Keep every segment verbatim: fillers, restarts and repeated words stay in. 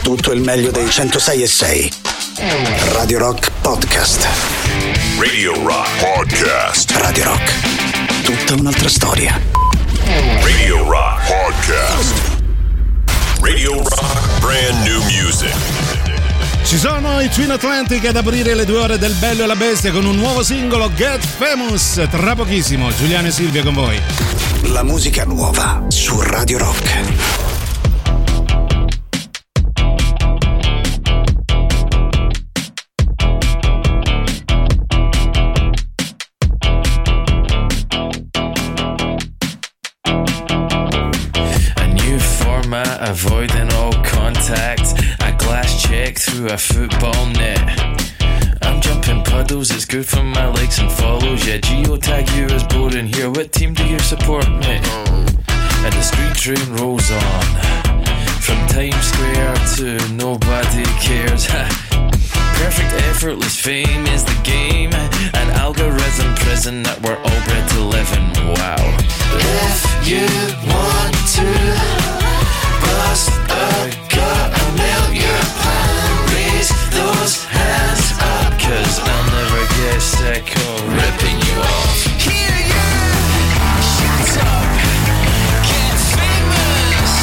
tutto il meglio dei centosei e sei. Radio Rock Podcast. Radio Rock Podcast. Radio Rock. Tutta un'altra storia. Radio Rock Podcast. Radio Rock Brand New Music. Ci sono i Twin Atlantic ad aprire le due ore del Bello e la Bestia con un nuovo singolo, Get Famous. Tra pochissimo, Giuliano e Silvia con voi. La musica nuova su Radio Rock. Avoiding all contact, a glass check through a football net. I'm jumping puddles, it's good for my legs and follows. Yeah, geotag you is boring here. What team do you support, mate? And the street train rolls on from Times Square to nobody cares. Perfect effortless fame is the game, an algorithm prison that we're all bred to live in. Wow. If you want to bust a gut and melt your pan, raise those hands up, cause I'll never get sick of ripping you off. Hear you, shut up, get famous.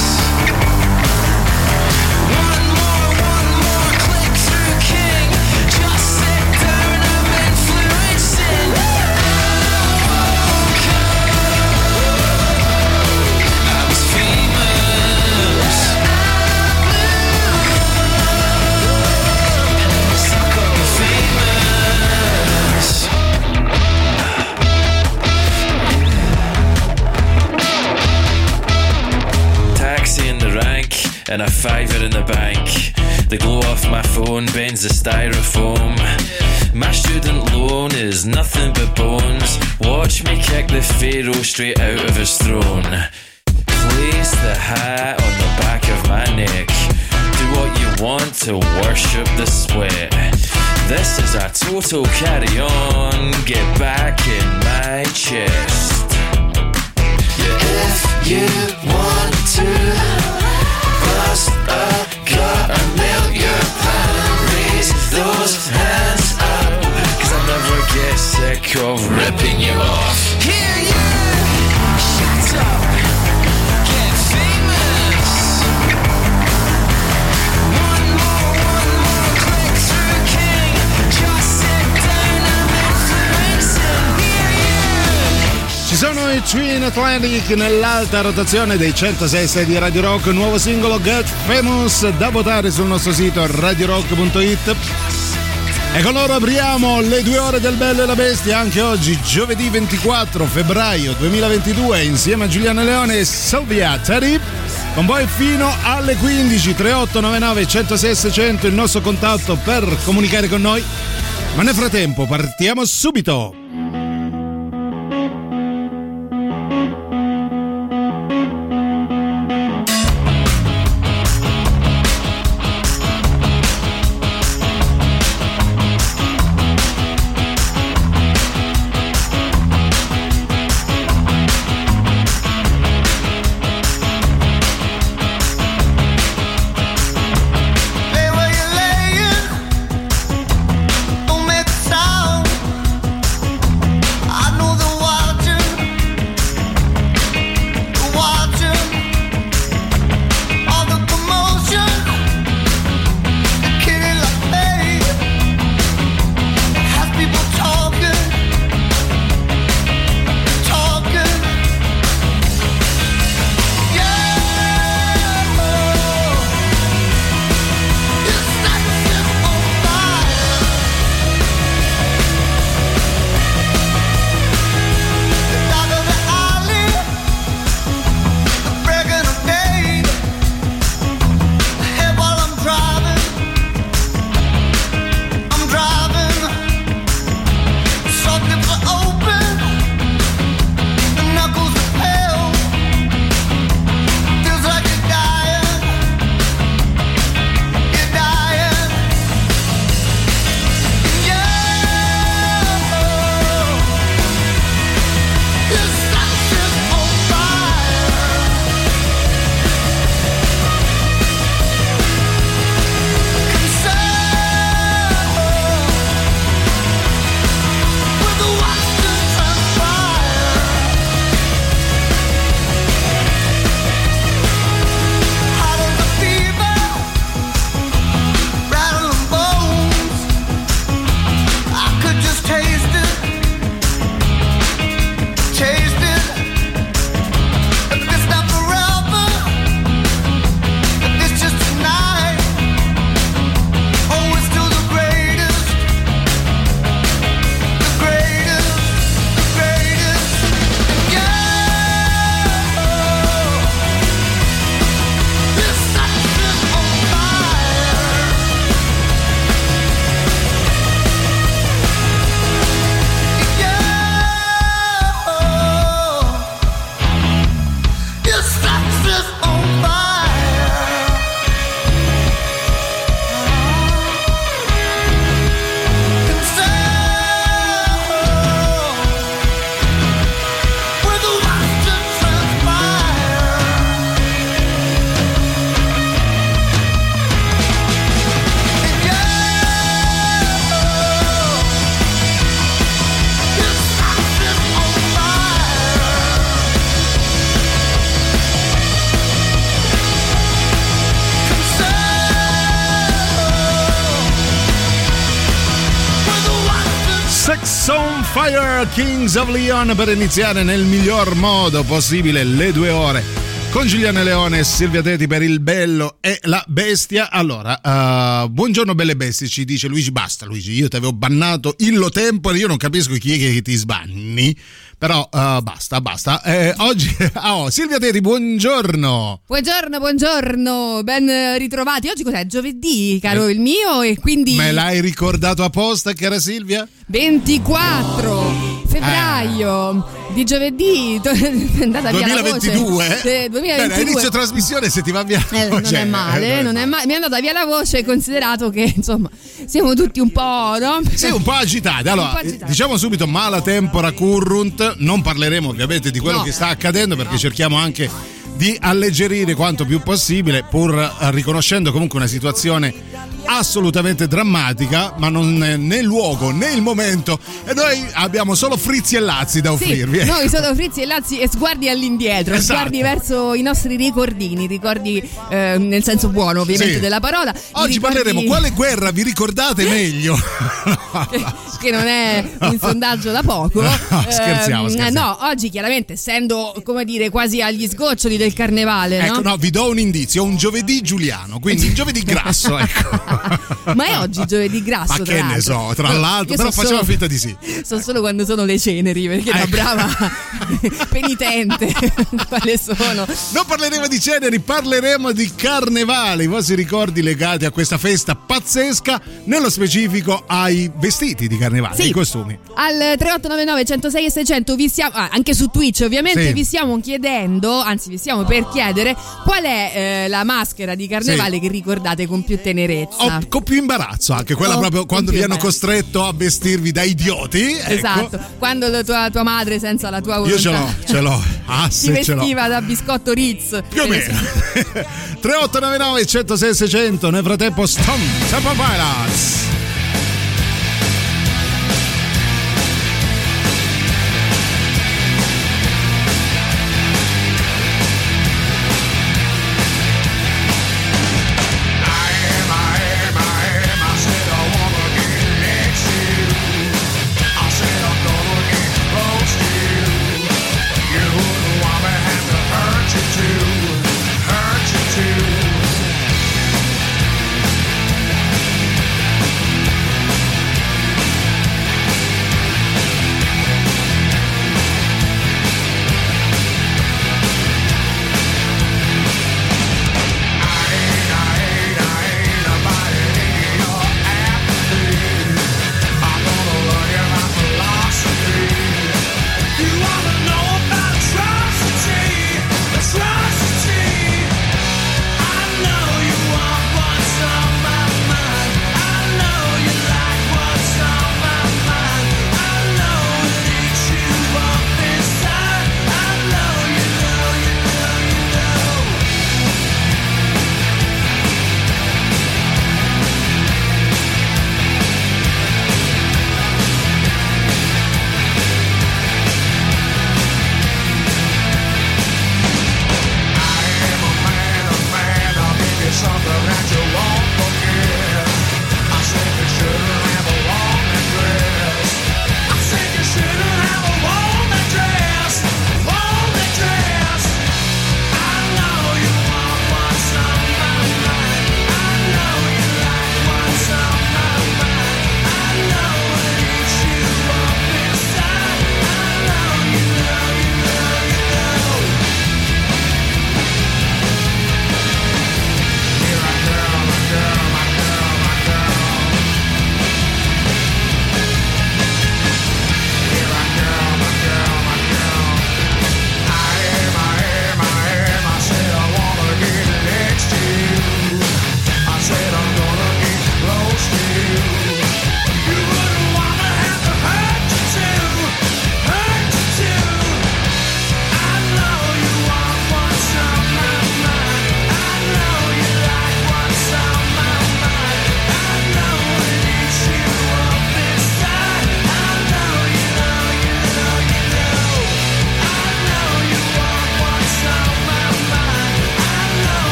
One more, one more click through King, just sit down, I'm influencing. I was famous. And a fiver in the bank. The glow off my phone bends the styrofoam. My student loan is nothing but bones. Watch me kick the pharaoh straight out of his throne. Place the hat on the back of my neck. Do what you want to worship the sweat. This is a total carry-on. Get back in my chest. Yeah. If you want to bust a gut and melt your pan, raise those hands up, cause I'll never get sick of ripping you off. Hear you, shut up, get famous. One more, one more click through King, just sit down, I'm influencing. Hear you. Ci sono i Twin Atlantic nell'alta rotazione dei centosei e sei di Radio Rock, nuovo singolo Get Famous, da votare sul nostro sito radio rock punto it. E con loro apriamo le due ore del Bello e la Bestia anche oggi, giovedì ventiquattro febbraio duemilaventidue, insieme a Giuliano Leone e Silvia Teddy. Con voi fino alle quindici. Tre otto nove nove uno zero sei sei zero zero il nostro contatto per comunicare con noi. Ma nel frattempo partiamo subito. Hey, where you laying? Don't make a sound. Sex on Fire, Kings of Leon, per iniziare nel miglior modo possibile le due ore con Giuliana Leone e Silvia Teti per il bello e la bestia. Allora, uh, buongiorno belle bestie, ci dice Luigi. Basta Luigi, io ti avevo bannato illo tempore, io non capisco chi è che ti sbanni, però uh, basta, basta. Eh, oggi, oh, Silvia Teti, buongiorno. Buongiorno, buongiorno, ben ritrovati. Oggi cos'è? Giovedì, caro eh, il mio, e quindi... Me l'hai ricordato apposta, cara Silvia? ventiquattro febbraio eh. di giovedì, è andata via la voce. duemilaventidue? Eh, duemilaventidue. Bene, inizio trasmissione, se ti va via eh, non è male, non è male. Mi è andata via la voce, considerato che insomma siamo tutti un po', no? Sì, un po' agitati. Allora, agitati. Diciamo subito mala tempora currunt. Non parleremo ovviamente di quello no. che sta accadendo, perché no. cerchiamo anche di alleggerire quanto più possibile, pur riconoscendo comunque una situazione assolutamente drammatica, ma non né il luogo né il momento, e noi abbiamo solo frizzi e lazzi da offrirvi. Sì, noi solo frizzi e lazzi e sguardi all'indietro, esatto. sguardi verso i nostri ricordini, ricordi eh, nel senso buono ovviamente sì. della parola. Oggi ricordi... parleremo quale guerra vi ricordate meglio. che, che non è un sondaggio da poco. No, scherziamo, eh, scherziamo. No, oggi chiaramente, essendo come dire quasi agli sgoccioli del carnevale, ecco, no? no, vi do un indizio, un giovedì giuliano, quindi un giovedì grasso, ecco. Ma è oggi giovedì grasso? Ma che ne so, tra l'altro, però so facciamo solo, finta di sì. So solo quando sono le ceneri, perché ecco. da brava penitente quale sono. Non parleremo di ceneri, parleremo di carnevale, i vostri ricordi legati a questa festa pazzesca, nello specifico ai vestiti di carnevale, sì. ai costumi. Al tre otto nove nove centosei e seicento vi stiamo, ah, anche su Twitch ovviamente, sì. vi stiamo chiedendo, anzi vi stiamo per chiedere qual è eh, la maschera di carnevale sì. che ricordate con più tenerezza. O con più imbarazzo, anche quella oh, proprio quando vi hanno costretto a vestirvi da idioti. Esatto, ecco. Quando la tua, tua madre senza la tua volontà io ce l'ho, ce l'ho, ah, si vestiva da biscotto Ritz più o meno. tre otto nove nove centosei e seicento. Nel frattempo Stone Temple Pilots. Hurt you too.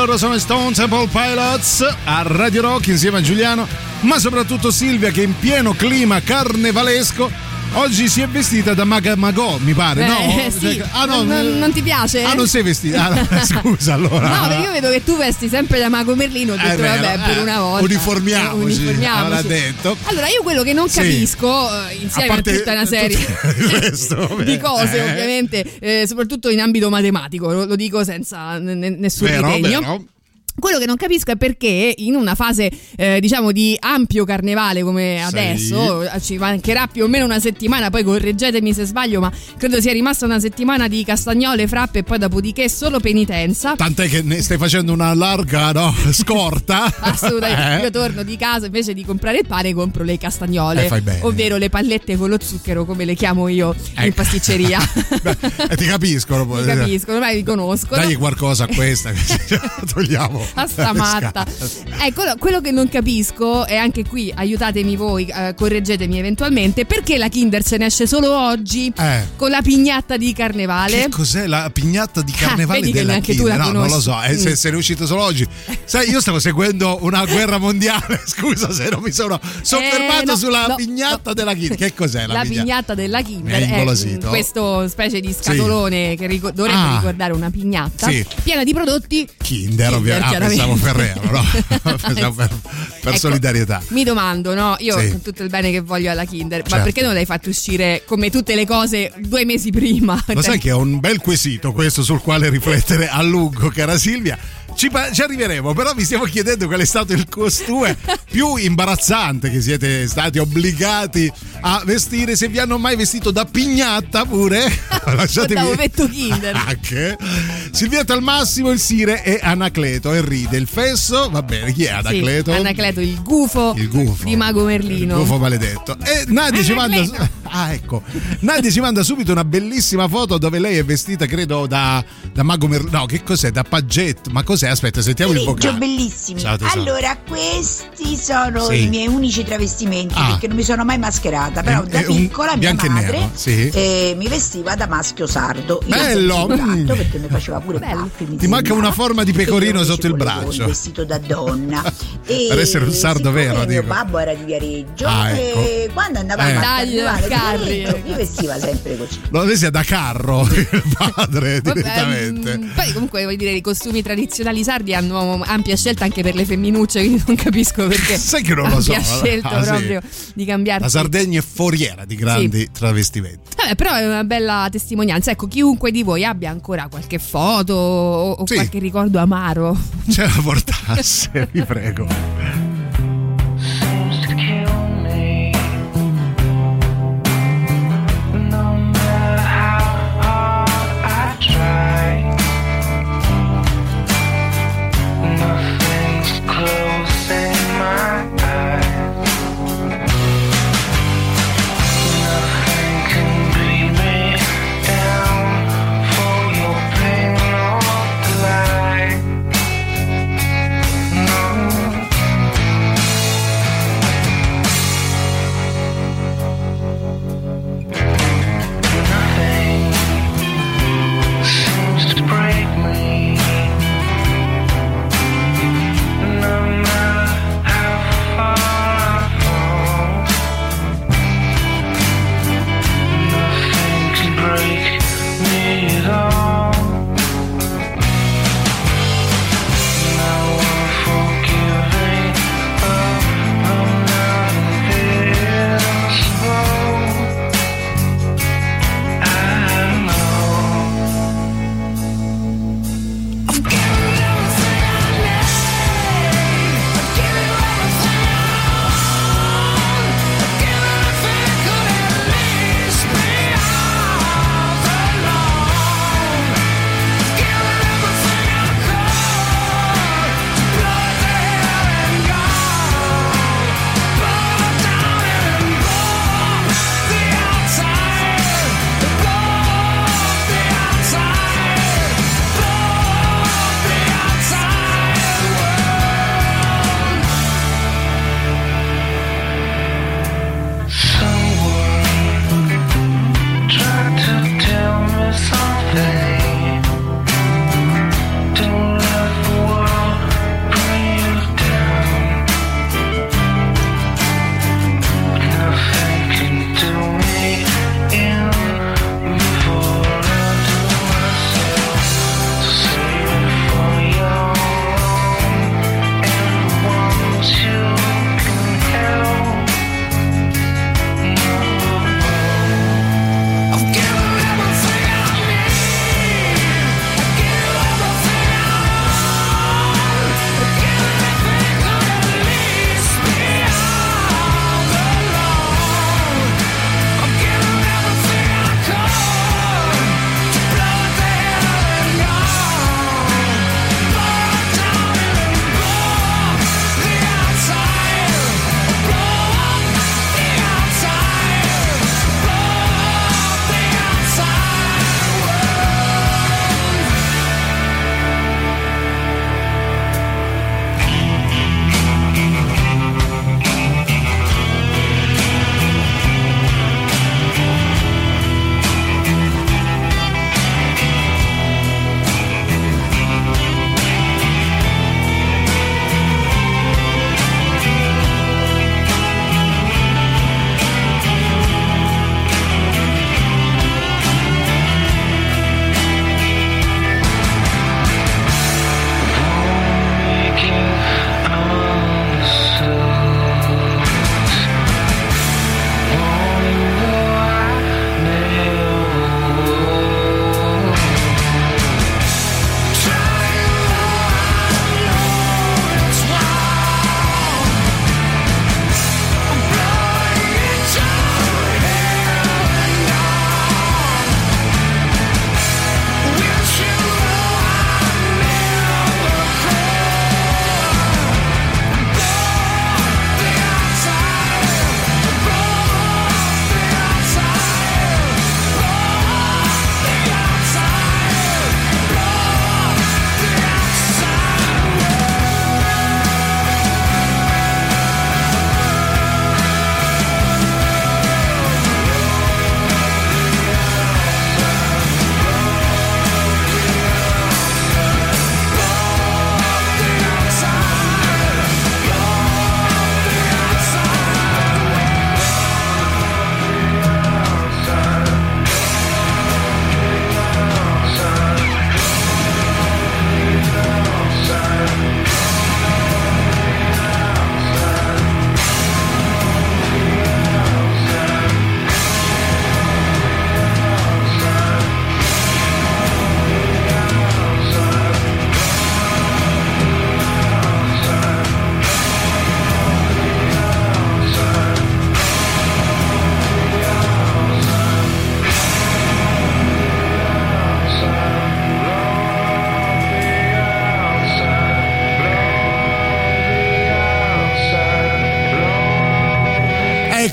loro sono Stone Temple Pilots a Radio Rock insieme a Giuliano, ma soprattutto Silvia che in pieno clima carnevalesco oggi si è vestita da Maga Magò, mi pare, Beh, no? Sì. Ah, no, non, non ti piace? Ah, non sei vestita? Ah, scusa, allora. No, perché io vedo che tu vesti sempre da Mago Merlino, ho detto Eh, vabbè, eh, per una volta. Uniformiamoci, uniformiamoci. avrà detto. Allora, io quello che non Sì. capisco, eh, insieme a, A parte tutta una serie tutto il resto, di cose, eh. ovviamente, eh, soprattutto in ambito matematico, lo, lo dico senza n- n- nessun Vero, ritegno. vero. Quello che non capisco è perché in una fase eh, diciamo di ampio carnevale come Sì. adesso, ci mancherà più o meno una settimana, poi correggetemi se sbaglio, ma credo sia rimasta una settimana di castagnole, frappe e poi dopodiché solo penitenza. Tant'è che ne stai facendo una larga, no, scorta. Assolutamente, Eh? io torno di casa invece di comprare il pane compro le castagnole, Eh, fai bene. ovvero le pallette con lo zucchero come le chiamo io in Ecco. pasticceria. Beh, eh, ti capiscono poi. Mi capiscono, ormai mi conoscono. Dagli qualcosa a questa che togliamo. A sta matta. Ecco, quello che non capisco, e anche qui aiutatemi voi, eh, correggetemi eventualmente, perché la Kinder se ne esce solo oggi Eh. con la pignatta di carnevale? Che cos'è la pignatta di carnevale Ah, vedi che della neanche tu Kinder? la No, non lo conosci. so, eh, se, Mm. se ne è uscito solo oggi. Sai, io stavo seguendo una guerra mondiale, scusa se non mi sono soffermato Eh, no, sulla no, pignatta no. della Kinder. Che cos'è la, La pignatta? pignatta della Mi Kinder hai è ingolosito. mm, questo specie di scatolone che ric- dovrebbe Ah. ricordare una pignatta Sì. piena di prodotti Kinder, ovviamente. Ah, chiaramente. pensavo Ferrero, no? Pensavo per, per Ecco, solidarietà. Mi domando, no? Io Sì. con tutto il bene che voglio alla Kinder, ma Certo. perché non l'hai fatto uscire come tutte le cose due mesi prima? Lo sai che è un bel quesito questo sul quale riflettere a lungo, cara Silvia. Ci, pa- ci arriveremo, però vi stiamo chiedendo qual è stato il costume più imbarazzante che siete stati obbligati a vestire, se vi hanno mai vestito da pignatta pure. Lasciatemi. Da ovetto Kinder. Anche. Silvietta al massimo, il Sire e Anacleto e ride. Il Fesso, va bene, chi è Anacleto? Sì, Anacleto, il gufo, Il gufo di Mago Merlino. Il gufo maledetto. E Nadia ci manda Anacleto. Ah, ecco. Nadia ci manda subito una bellissima foto dove lei è vestita, credo, da, da Mago Merlino. No, che cos'è? Da paggetto. Ma cos'è? Aspetta, sentiamo il Pomeriggio, vocale. bellissimi. Ciao, tesoro. Allora, questi sono Sì. i miei unici travestimenti Ah. perché non mi sono mai mascherata. Però È- da è un piccola mia bianco e madre nero, sì. eh, mi vestiva da maschio sardo. Io Bello! ho fatto Mm. perché mi faceva pure Bello. baffi. mi Ti manca sembrava. una forma di E io pecorino invece sotto il volevo braccio. un vestito da donna. E Per essere un sardo siccome vero, mio dico. babbo era di Viareggio Ah, ecco. e quando andavamo Eh. a Dai, carnevale di carri, Viareggio ecco. mi vestiva sempre così. Lo vesti da carro il padre Vabbè, direttamente. mm, poi comunque voglio dire i costumi tradizionali sardi hanno ampia scelta anche per le femminucce, quindi non capisco perché Sai che non lo so. abbia scelto Ah, sì. proprio di cambiarsi. La Sardegna è foriera di grandi travestimenti. Vabbè, però è una bella testimonianza. Ecco, chiunque di voi abbia ancora qualche foto o, o Sì. qualche ricordo amaro. Ce la portasse, vi prego. Seems to kill me. No matter how hard I try, nothing's closing my eyes. Nothing can bring me down for your pain or delight. No.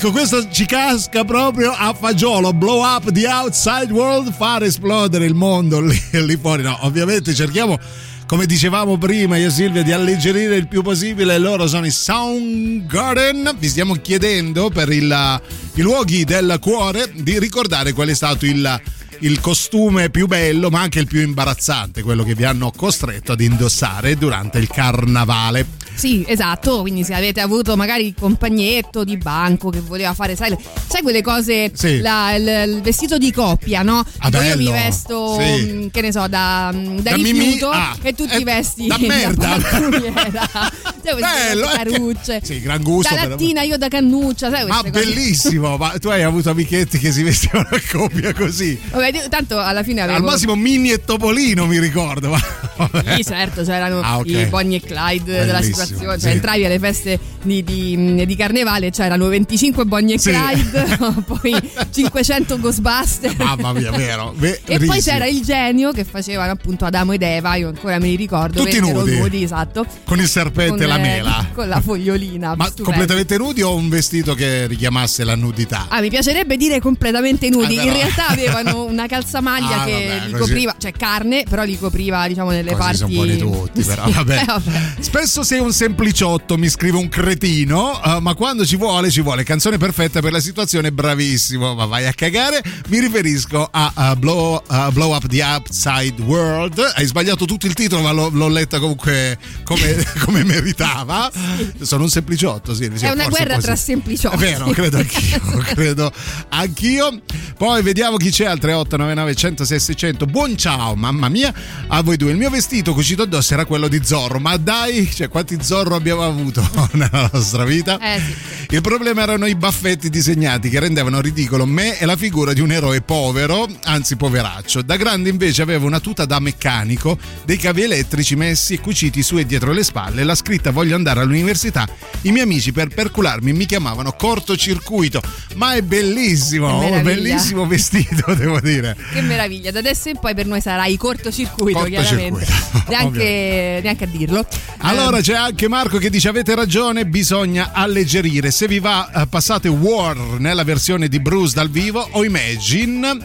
Ecco, questo ci casca proprio a fagiolo. Blow up the outside world, far esplodere il mondo lì, lì fuori. No, ovviamente cerchiamo, come dicevamo prima io e Silvia, di alleggerire il più possibile. Loro sono i Soundgarden. Vi stiamo chiedendo, per il, i luoghi del cuore, di ricordare qual è stato il il costume più bello, ma anche il più imbarazzante, quello che vi hanno costretto ad indossare durante il carnavale. Sì, esatto, quindi se avete avuto magari il compagnetto di banco che voleva fare, sai, sai quelle cose, sì. la, il, il vestito di coppia, no? Ah, Dove io bello. mi vesto, Sì. mh, che ne so, da, da, Da rifiuto, Mimì, ah, e tu ti eh, vesti da merda. pattugliera. Sai, queste Bello, cose eh, carucce. sì, gran gusto, Da però. lattina io da cannuccia, sai, Ma queste cose. bellissimo, ma tu hai avuto amichetti che si vestivano a coppia così? Vabbè, io- tanto alla fine avevo... Al massimo Minnie e Topolino, mi ricordo. Ma vabbè. Sì, certo, c'erano Ah, ok. i Bonnie e Clyde della Bellissimo, situazione. sì. Cioè, entravi alle feste di, di, di carnevale, c'erano venticinque Bonnie e Sì. Clyde, poi cinquecento Ghostbuster. Mamma mia, vero? E poi verissimo. c'era il genio che facevano appunto Adamo ed Eva, io ancora me li ricordo. Tutti vennero nudi. nudi, esatto. Con il serpente Con, e la eh, mela. Con la fogliolina. Ma stupendo. completamente nudi o un vestito che richiamasse la nudità? Ah, mi piacerebbe dire completamente nudi. Ah, In però- realtà avevano una calzamaglia Ah, che vabbè, li così. copriva, cioè carne, però li copriva, diciamo, nelle Così parti. sono buoni tutti, però Sì, vabbè. eh, vabbè. Spesso sei un sempliciotto, mi scrive un cretino, uh, ma quando ci vuole, ci vuole. Canzone perfetta per la situazione, bravissimo, ma vai a cagare. Mi riferisco a uh, blow, uh, blow Up the Outside World. Hai sbagliato tutto il titolo, ma l'ho, l'ho letta comunque come, come meritava. Sono un sempliciotto, sì. È una guerra tra sempliciotti. È vero, credo anch'io, credo anch'io. Poi vediamo chi c'è al tre otto nove nove uno zero sei sei zero zero. Buon ciao, mamma mia, a voi due. Il mio vestito cucito addosso era quello di Zorro, ma dai, cioè quanti Zorro abbiamo avuto nella nostra vita? Eh, sì. Il problema erano i baffetti disegnati che rendevano ridicolo me e la figura di un eroe povero, anzi poveraccio. Da grande invece avevo una tuta da meccanico, dei cavi elettrici messi e cuciti su e dietro le spalle, la scritta voglio andare all'università. I miei amici per percularmi mi chiamavano cortocircuito, ma è bellissimo, Che oh, meraviglia. bellissimo vestito, devo dire. Che meraviglia, da adesso in poi per noi sarai cortocircuito, Cortocircuito, chiaramente. Neanche, neanche a dirlo. Allora Eh, c'è anche Marco che dice avete ragione, bisogna alleggerire. Se vi va eh, passate War nella versione di Bruce dal vivo o Imagine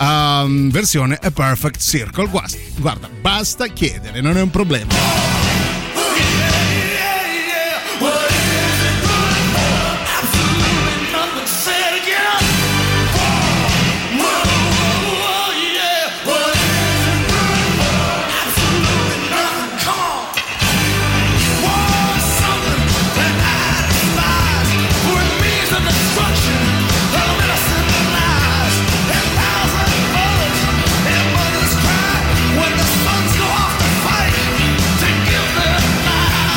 um, versione A Perfect Circle. Guarda, guarda, basta chiedere, non è un problema. When the suns go off to fight to give their lives.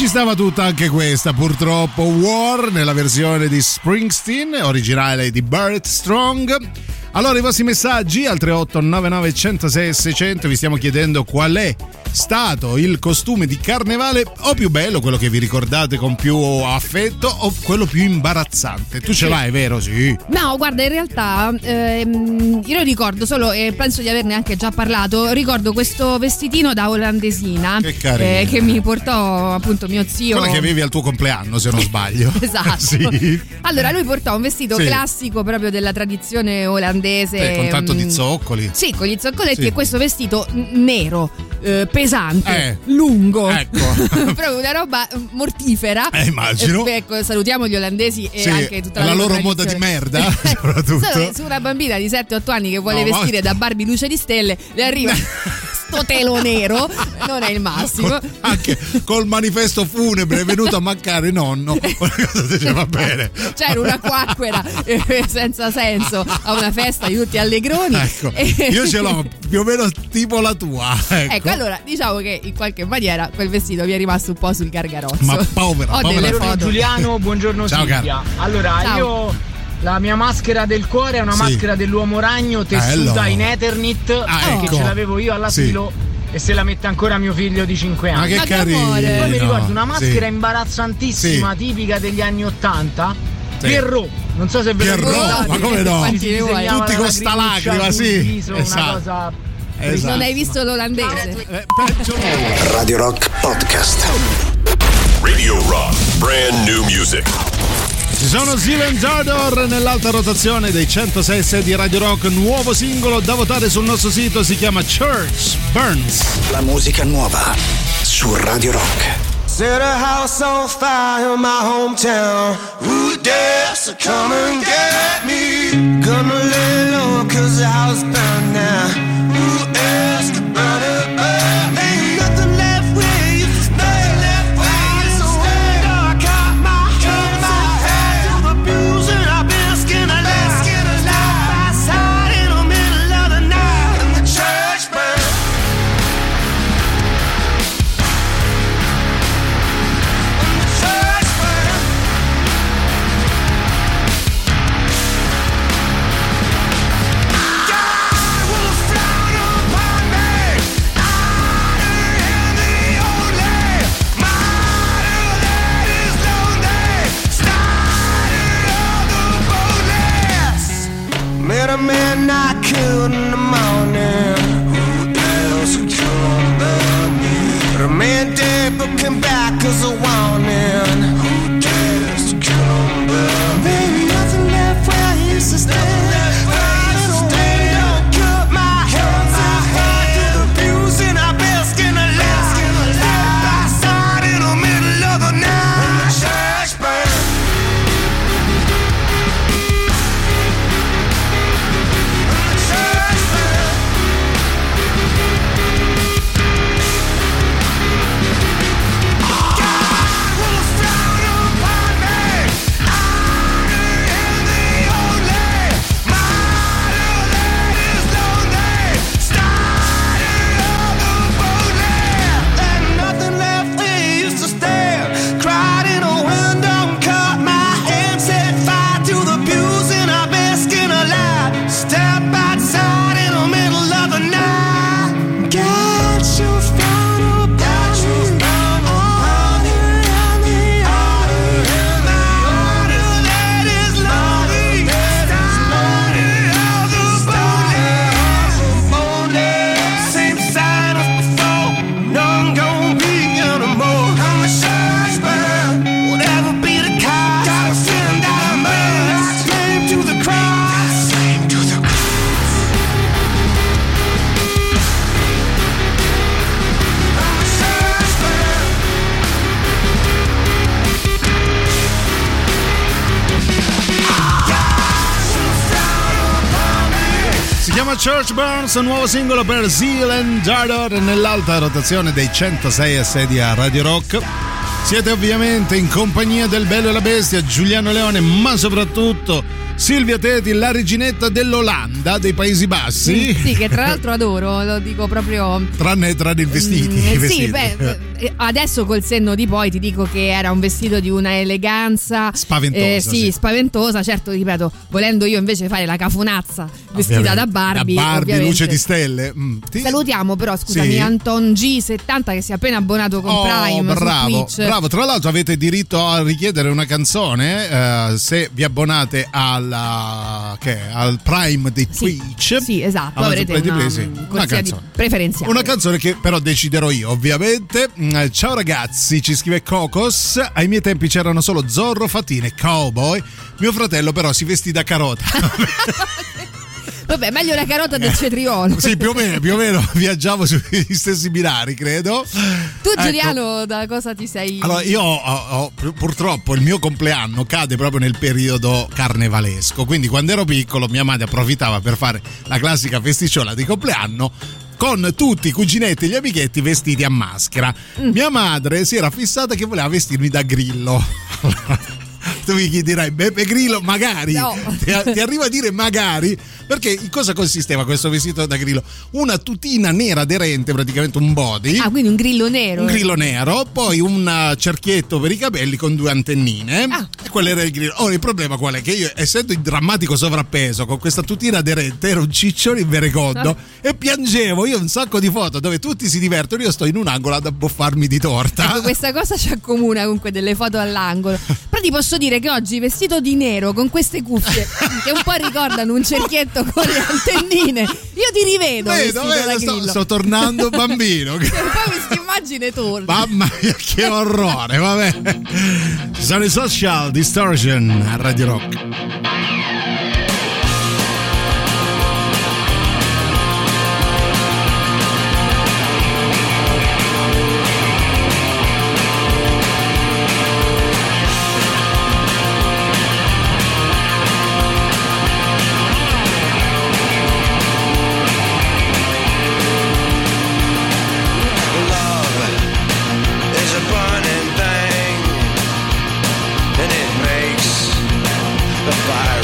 ci stava tutta anche questa, purtroppo. War nella versione di Springsteen, originale di Barrett Strong. Allora, i vostri messaggi al tre otto nove nove uno zero sei sei zero zero, vi stiamo chiedendo qual è stato il costume di carnevale o più bello, quello che vi ricordate con più affetto, o quello più imbarazzante. Tu ce l'hai, vero? Sì. No, guarda, in realtà ehm, io lo ricordo solo, e penso di averne anche già parlato, ricordo questo vestitino da olandesina che, carino. eh, che mi portò appunto mio zio. Quello che avevi al tuo compleanno, se non sbaglio. Esatto. Sì. Allora lui portò un vestito sì. classico proprio della tradizione olandese, eh, con tanto di zoccoli. Sì, con gli zoccoletti, sì. e questo vestito nero, eh, pesante, eh. lungo, ecco. proprio una roba mortifera. Eh, immagino. Eh, ecco, salutiamo gli olandesi e sì, anche tutta la, la loro tradizione. moda di merda, soprattutto. Solo su una bambina di sette otto anni che vuole no, vestire ma... da Barbie luce di stelle, le arriva sto telo nero, non è il massimo. Con, anche col manifesto funebre è venuto a mancare nonno. Una cosa diceva bene. C'era una quacquera eh, senza senso a una festa di tutti allegroni. Ecco, e... io ce l'ho più o meno tipo la tua. Ecco. ecco, allora diciamo che in qualche maniera quel vestito mi è rimasto un po' sul gargarozzo. Ma povera, Ho povera delle foto. foto. Giuliano, buongiorno. Ciao, Silvia. caro. Allora, Ciao. io la mia maschera del cuore è una Sì. maschera dell'uomo ragno tessuta Bello. in Eternit, Ah, che ecco. ce l'avevo io all'asilo e se la mette ancora mio figlio di cinque Ma anni. che Ma che carino. amore. Poi mi ricordo una maschera sì. imbarazzantissima, Sì. tipica degli anni Ottanta. Sì. Pierrot, non so se ve lo Pierrot, ricordate. ma come no? Si disegnava Tutti la con sta lagrimuccia lacrima, sul sì. viso, Esatto. una cosa. Esatto. Non hai visto l'olandese? Eh, peggio no. Radio Rock Podcast. Radio Rock, brand new music. Ci sono Zealand Ardor nell'alta rotazione dei centosei sei di Radio Rock, nuovo singolo da votare sul nostro sito, si chiama Church Burns. La musica nuova su Radio Rock. Set a house on fire in my hometown. Who dares to come and get me? Gonna lay low cause the house burned down. Who dares to burn it, burn me? Ain't nothing left where you used to stay. Left where you used to stay. I cut my hands my head to the pews and I've been skin alive. Side by side in the middle of the night. And the church burned. Met a man I killed in the morning. Who else would come but me? A man dead but came back as a warning. Who dares to come but me? Ain't nothing left where I used to stay. Cut my hands off to the pews and I bask in the light. Side by side in the middle of the night. And the church burned. Church Burns, un nuovo singolo per Zealand Ardor nell'alta rotazione dei centosei e sei di Radio Rock. Siete ovviamente in compagnia del Bello e la Bestia, Giuliano Leone, ma soprattutto Silvia Teti, la reginetta dell'Olanda, dei Paesi Bassi. Sì, che tra l'altro adoro, lo dico proprio. Tranne, tranne i vestiti. Mm, i vestiti. Sì, beh, adesso col senno di poi ti dico che era un vestito di una eleganza spaventosa. Eh, sì, sì, spaventosa. Certo, ripeto, volendo io invece fare la cafonazza vestita ovviamente. da Barbie. Da Barbie, ovviamente. luce di stelle. Mm, ti... Salutiamo però, scusami, sì. Anton G settanta che si è appena abbonato con oh, Prime bravo, su Twitch. Bravo, tra l'altro avete diritto a richiedere una canzone eh, se vi abbonate alla che è, al Prime di Twitch. Sì, sì, esatto, avrete una, play, sì. una canzone preferenziale. Una canzone che però deciderò io, ovviamente. Ciao ragazzi, ci scrive Cocos. Ai miei tempi c'erano solo Zorro, Fatine, Cowboy. Mio fratello però si vestì da carota. Vabbè, meglio la carota del cetriolo. Sì, più o meno, più o meno viaggiavo sugli stessi binari, credo. Tu, ecco. Giuliano, da cosa ti sei? Allora, io ho, ho, purtroppo il mio compleanno cade proprio nel periodo carnevalesco. Quindi, quando ero piccolo, mia madre approfittava per fare la classica festiciola di compleanno con tutti i cuginetti e gli amichetti vestiti a maschera. Mm. Mia madre si era fissata che voleva vestirmi da Grillo. Tu mi chiederai, Beppe Grillo, magari no. ti, ti arriva a dire magari, perché in cosa consisteva questo vestito da Grillo? Una tutina nera aderente, praticamente un body. Ah, quindi un grillo nero. Un grillo nero, poi un cerchietto per i capelli con due antennine. Ah. E quello era il Grillo. Ora il problema qual è? Che io, essendo in drammatico sovrappeso, con questa tutina aderente, ero un ciccione inverecondo ah. e piangevo. Io ho un sacco di foto dove tutti si divertono, io sto in un angolo ad abboffarmi di torta. Ecco, questa cosa ci accomuna comunque delle foto all'angolo. Però ti posso dire che oggi vestito di nero con queste cuffie che un po' ricordano un cerchietto con le antennine, io ti rivedo. Vedo, vedo, sto, sto tornando bambino. E poi questa immagine torna. Mamma mia, che orrore, vabbè. Ci sono i Social Distortion a Radio Rock. Fire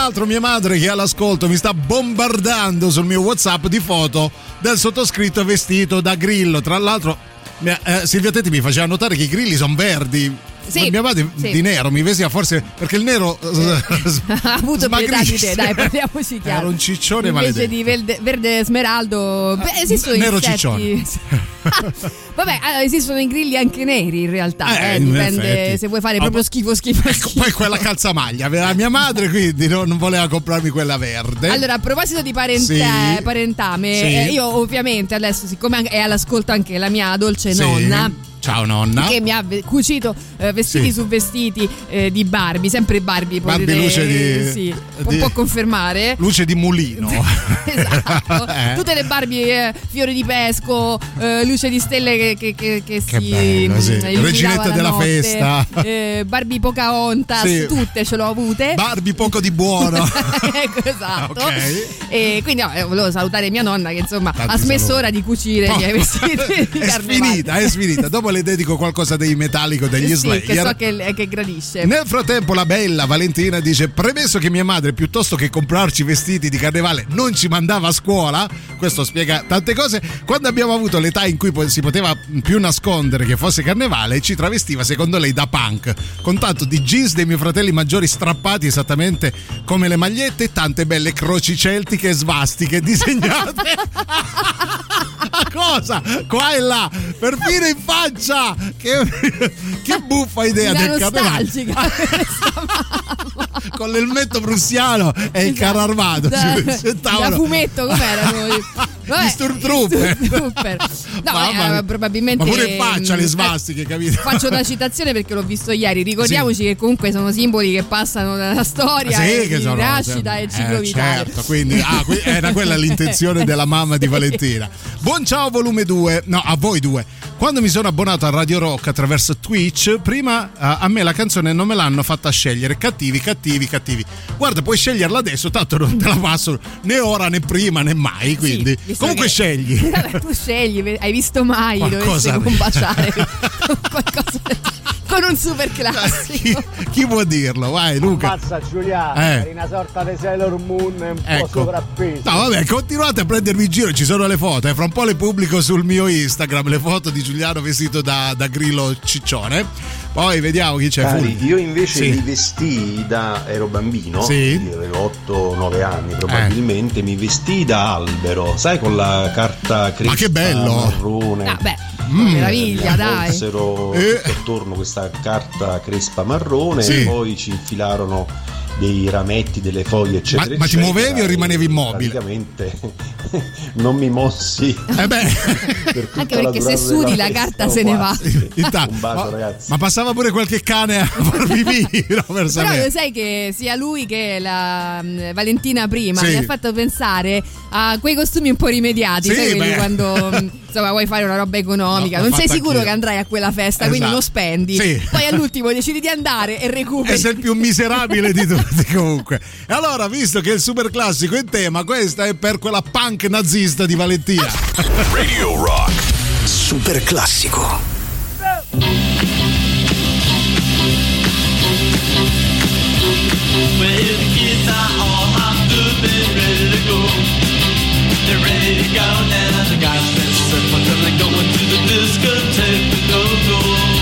l'altro mia madre che è all'ascolto mi sta bombardando sul mio WhatsApp di foto del sottoscritto vestito da grillo. Tra l'altro eh, Silvia Tetti mi faceva notare che i grilli sono verdi. Sì, mia madre sì. di nero mi vestiva forse perché il nero ha avuto pietà di te, dai, parliamoci chiaro. Era un ciccione invece maledetto. di verde, verde smeraldo. Beh, esistono nero insetti. ciccione. Vabbè, allora, esistono i grilli anche neri in realtà, Eh, eh, in dipende effetti. se vuoi fare Oh, proprio schifo schifo, Ecco, schifo. poi quella calzamaglia aveva mia madre, quindi non, non voleva comprarmi quella verde. Allora, a proposito di parente- Sì. parentame, Sì. eh, io ovviamente adesso, siccome è all'ascolto anche la mia dolce Sì. nonna, Ciao nonna. che mi ha ve- cucito eh, vestiti Sì. su vestiti eh, di Barbie, sempre Barbie, Barbie potete luce di- sì, di- può confermare. Luce di mulino. Esatto. Eh. Tutte le Barbie, eh, fiori di pesco, eh, luce di stelle che, che, che, che Che si bello, sì. mm, illuminava Reginetta la della notte, festa. eh, Barbie Pocahontas, Sì. tutte ce l'ho avute. Barbie poco di buono. Ecco, esatto. Ok. E quindi no, eh, volevo salutare mia nonna che insomma Tanti ha smesso saluti. ora di cucire i miei vestiti di È carnevale. sfinita, è sfinita. Dopo le dedico qualcosa dei Metallico degli Sì, Slayer. che so che, che gradisce. Nel frattempo la bella Valentina dice: premesso che mia madre piuttosto che comprarci vestiti di carnevale non ci mandava a scuola, questo spiega tante cose, quando abbiamo avuto l'età in cui po- si poteva più nascondere che fosse carnevale ci travestiva secondo lei da punk, con tanto di jeans dei miei fratelli maggiori strappati esattamente come le magliette e tante belle croci celtiche e svastiche disegnate a cosa? Qua e là, perfino in faccia. Che, che buffa idea Una del carnevale. nostalgica. Con l'elmetto prussiano e il carro armato Da, si da sentavano. fumetto com'erano? Gli Stormtrooper. Stormtrooper. No, Mamma eh, probabilmente ma pure in faccia mm, le svastiche, capito? Faccio una citazione perché l'ho visto ieri. Ricordiamoci Sì. che comunque sono simboli che passano dalla storia, Sì, e che di sono nascita eh, e ciclo vitale. certo, quindi ah, que- era quella l'intenzione della mamma di Valentina. Buon ciao volume due, no, a voi due. Quando mi sono abbonato a Radio Rock attraverso Twitch, prima uh, a me la canzone non me l'hanno fatta scegliere. Cattivi, cattivi, cattivi. Guarda, puoi sceglierla adesso, tanto non te la passo né ora né prima né mai. Quindi, Sì, visto comunque che- scegli. Vabbè, tu scegli, hai visto mai Qualcosa- dovesse combaciare con qualcosa con un super classico. chi, chi può dirlo? Vai, Luca. Mazza Giuliano, Eh. eri una sorta di Sailor Moon un Ecco. po' sovrappeso. No, vabbè, continuate a prendermi in giro, ci sono le foto, eh. Fra un po' le pubblico sul mio Instagram, le foto di Giuliano vestito da, da grillo ciccione. Poi vediamo chi c'è. Cari, Fulvio. io invece Sì. mi vestii da ero bambino, Sì. quindi avevo otto nove anni probabilmente, mi vestii da albero, sai, con la carta crespa che bello! marrone. Ah, beh, Mm. meraviglia, dai. Avvolsero Eh. tutto attorno questa carta crespa marrone Sì. e poi ci infilarono dei rametti, delle foglie, eccetera. Ma- ma ti eccetera, muovevi o e rimanevi immobile? Praticamente non mi mossi. Eh beh, per tutta Anche la perché se durata sudi della la festa, carta o se ne va. quasi. intanto- Un bacio, ma, ragazzi. ma passava pure qualche cane a farmi vino per Però sapere. lo sai che sia lui che la mm, Valentina prima Sì. mi ha fatto pensare a quei costumi un po' rimediati, Sì, sai, quelli beh. quando mm, insomma vuoi fare una roba economica, No, non l'ho sei fatto sicuro anch'io. che andrai a quella festa, quindi Esatto. non spendi. Sì. Poi all'ultimo decidi di andare e E recuperi. sei il più miserabile di tutti comunque. E allora, visto che il super classico è in tema, questa è per quella punk nazista di Valentina. Radio Rock. Super classico. Well, the kids are all hopped up and ready to go. They're ready to go now. The guys been simple till they're going to the discotheque to go go.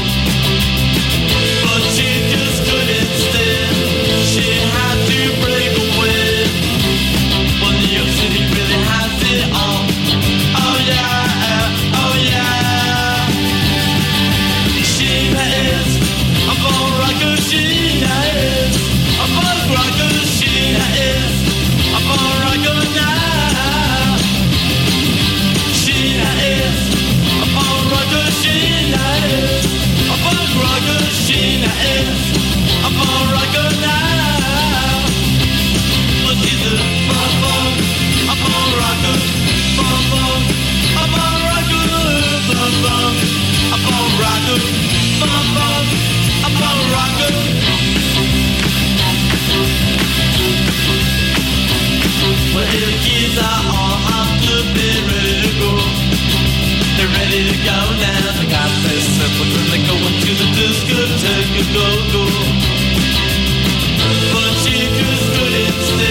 But she just couldn't stand. She had to break away. But New York City really has it all. Oh yeah, oh yeah. She is a ball rocker. She is a ball rocker. She is a ball rocker now. She is a ball rocker. She is a ball rocker. She is a ball rocker now. But she's a ball ball, a ball rocker, ball ball, a ball rocker, ball ball, a ball rocker, ball ball, a ball rocker. Well, the kids are all hopped up, they're ready to go. They're ready to go now. They got their simple and they're going to the discotheque to go go. But she just couldn't stay.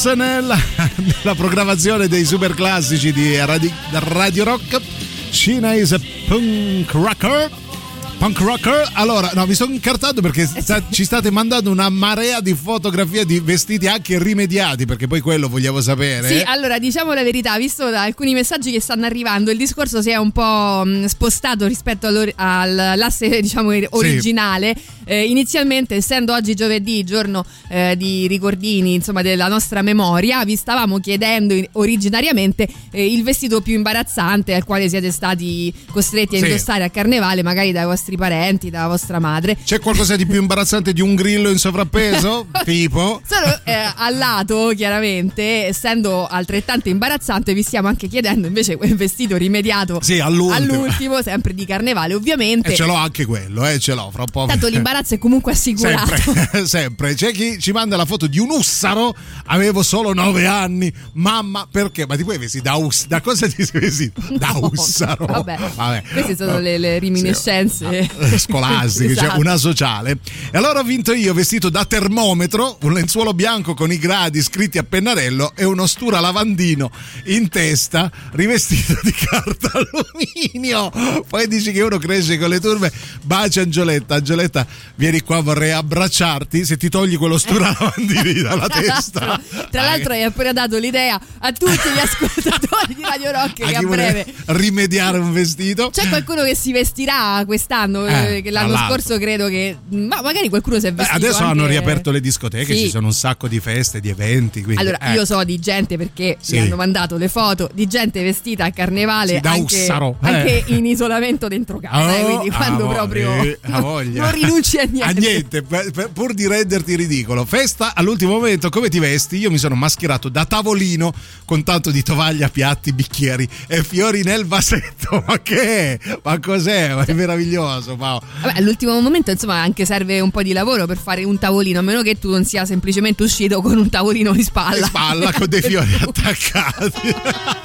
Famous nella, nella programmazione dei super classici di Radio, Radio Rock. Cina is a punk rocker. Punk rocker. Allora, no, mi sono incartato perché sta, ci state mandando una marea di fotografie di vestiti anche rimediati, perché poi quello vogliamo sapere. Sì, allora diciamo la verità, visto da alcuni messaggi che stanno arrivando, il discorso si è un po' spostato rispetto all'asse, diciamo, originale. Sì. Eh, inizialmente, essendo oggi giovedì, giorno eh, di ricordini, insomma, della nostra memoria, vi stavamo chiedendo originariamente eh, il vestito più imbarazzante al quale siete stati costretti a sì. indossare a carnevale, magari dai vostri parenti, dalla vostra madre. C'è qualcosa di più imbarazzante di un grillo in sovrappeso? Tipo? Solo eh, al lato, chiaramente, essendo altrettanto imbarazzante, vi stiamo anche chiedendo invece quel vestito rimediato sì, all'ultimo. all'ultimo, sempre di carnevale, ovviamente. E ce l'ho anche quello, eh, ce l'ho fra un po'. Tanto l'imbarazzo è comunque assicurato. Sempre, sempre. C'è chi ci manda la foto di un ussaro, avevo solo nove anni, mamma, perché? Ma ti puoi vestire da ussaro? Da cosa ti sei vestito? Da no, ussaro? Vabbè, vabbè. Queste sono le, le riminiscenze. Sì. Scolastiche, esatto. Cioè una sociale. E allora ho vinto io, vestito da termometro, un lenzuolo bianco con i gradi scritti a pennarello e uno stura lavandino in testa, rivestito di carta alluminio. Poi dici che uno cresce con le turbe. Bacia Angioletta, Angioletta, vieni qua, vorrei abbracciarti. Se ti togli quello stura lavandini dalla testa. Tra l'altro hai appena dato l'idea a tutti gli ascoltatori di Radio Rock che a breve rimediare un vestito. C'è qualcuno che si vestirà quest'anno? Eh. Che l'anno scorso credo che ma magari qualcuno si è vestito. Beh, adesso anche... hanno riaperto le discoteche, sì. Ci sono un sacco di feste, di eventi. Quindi, allora, eh. io so di gente, perché sì. mi hanno mandato le foto di gente vestita a carnevale, sì, da anche, ussaro, eh. anche in isolamento dentro casa. Oh, eh, quindi quando voglia, proprio non rinunci a niente. A niente, per, per, pur di renderti ridicolo. Festa all'ultimo momento, come ti vesti? Io mi sono mascherato da tavolino con tanto di tovaglia, piatti, bicchieri e fiori nel vasetto. Ma che è? Ma cos'è? Ma è meraviglioso, Paolo. Vabbè, all'ultimo momento, insomma, anche serve un po' di lavoro per fare un tavolino, a meno che tu non sia semplicemente uscito con un tavolino in spalla. In spalla con dei fiori attaccati.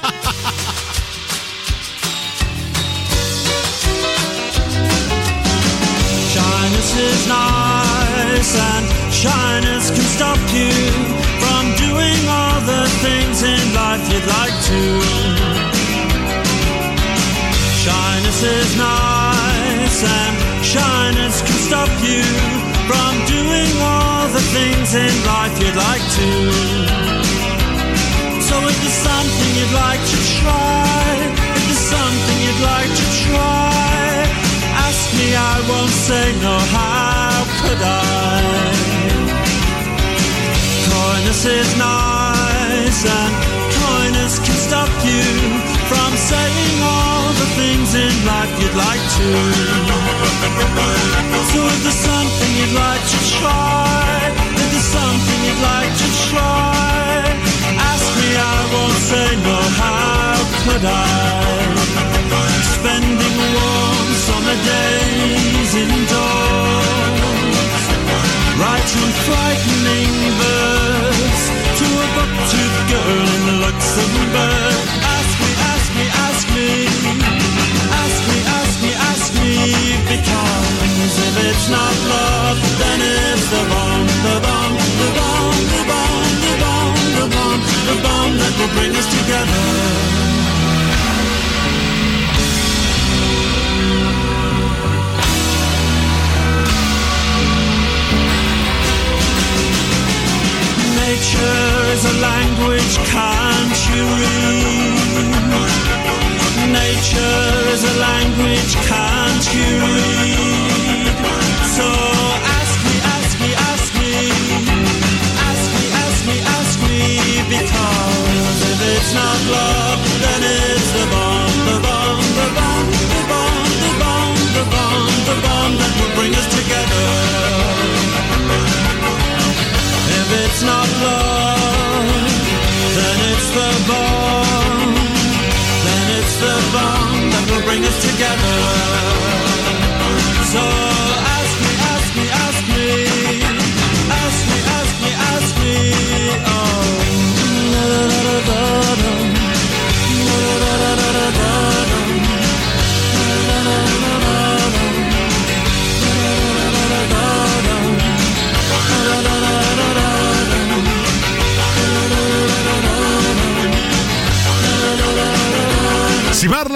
Shyness is nice and shyness can stop you from doing all the things in life you'd like to. Shyness is nice and shyness can stop you from doing all the things in life you'd like to. So if there's something you'd like to try, if there's something you'd like to try, ask me, I won't say no, how could I? Coyness is nice and coyness can stop you from saying all the things in life you'd like to. So if there's something you'd like to try, if there's something you'd like to try, ask me, I won't say no, how could I? Spending warm summer days indoors, writing frightening verse to a buck-toothed girl in Luxembourg. Ask me, ask me, ask me, ask me, ask me, ask me, because if it's not love, then it's the bomb, the bomb, the bomb, the bomb, the bomb, the bomb, the bomb that will bring us together. Nature's a language, can't you read? Nature is a language, can't you read? So ask me, ask me, ask me, ask me, ask me, ask me, because if it's not love, then it's the bomb, the bomb, the bomb, the bomb, the bomb, the bomb, the bomb that will bring us together. If it's not love, then it's the bomb, then it's the bomb that will bring us together. So ask me, ask me, ask me, ask me, ask me, ask me, oh. La-da-da-da-da-da, la-da-da-da-da-da, la-da-da-da-da-da.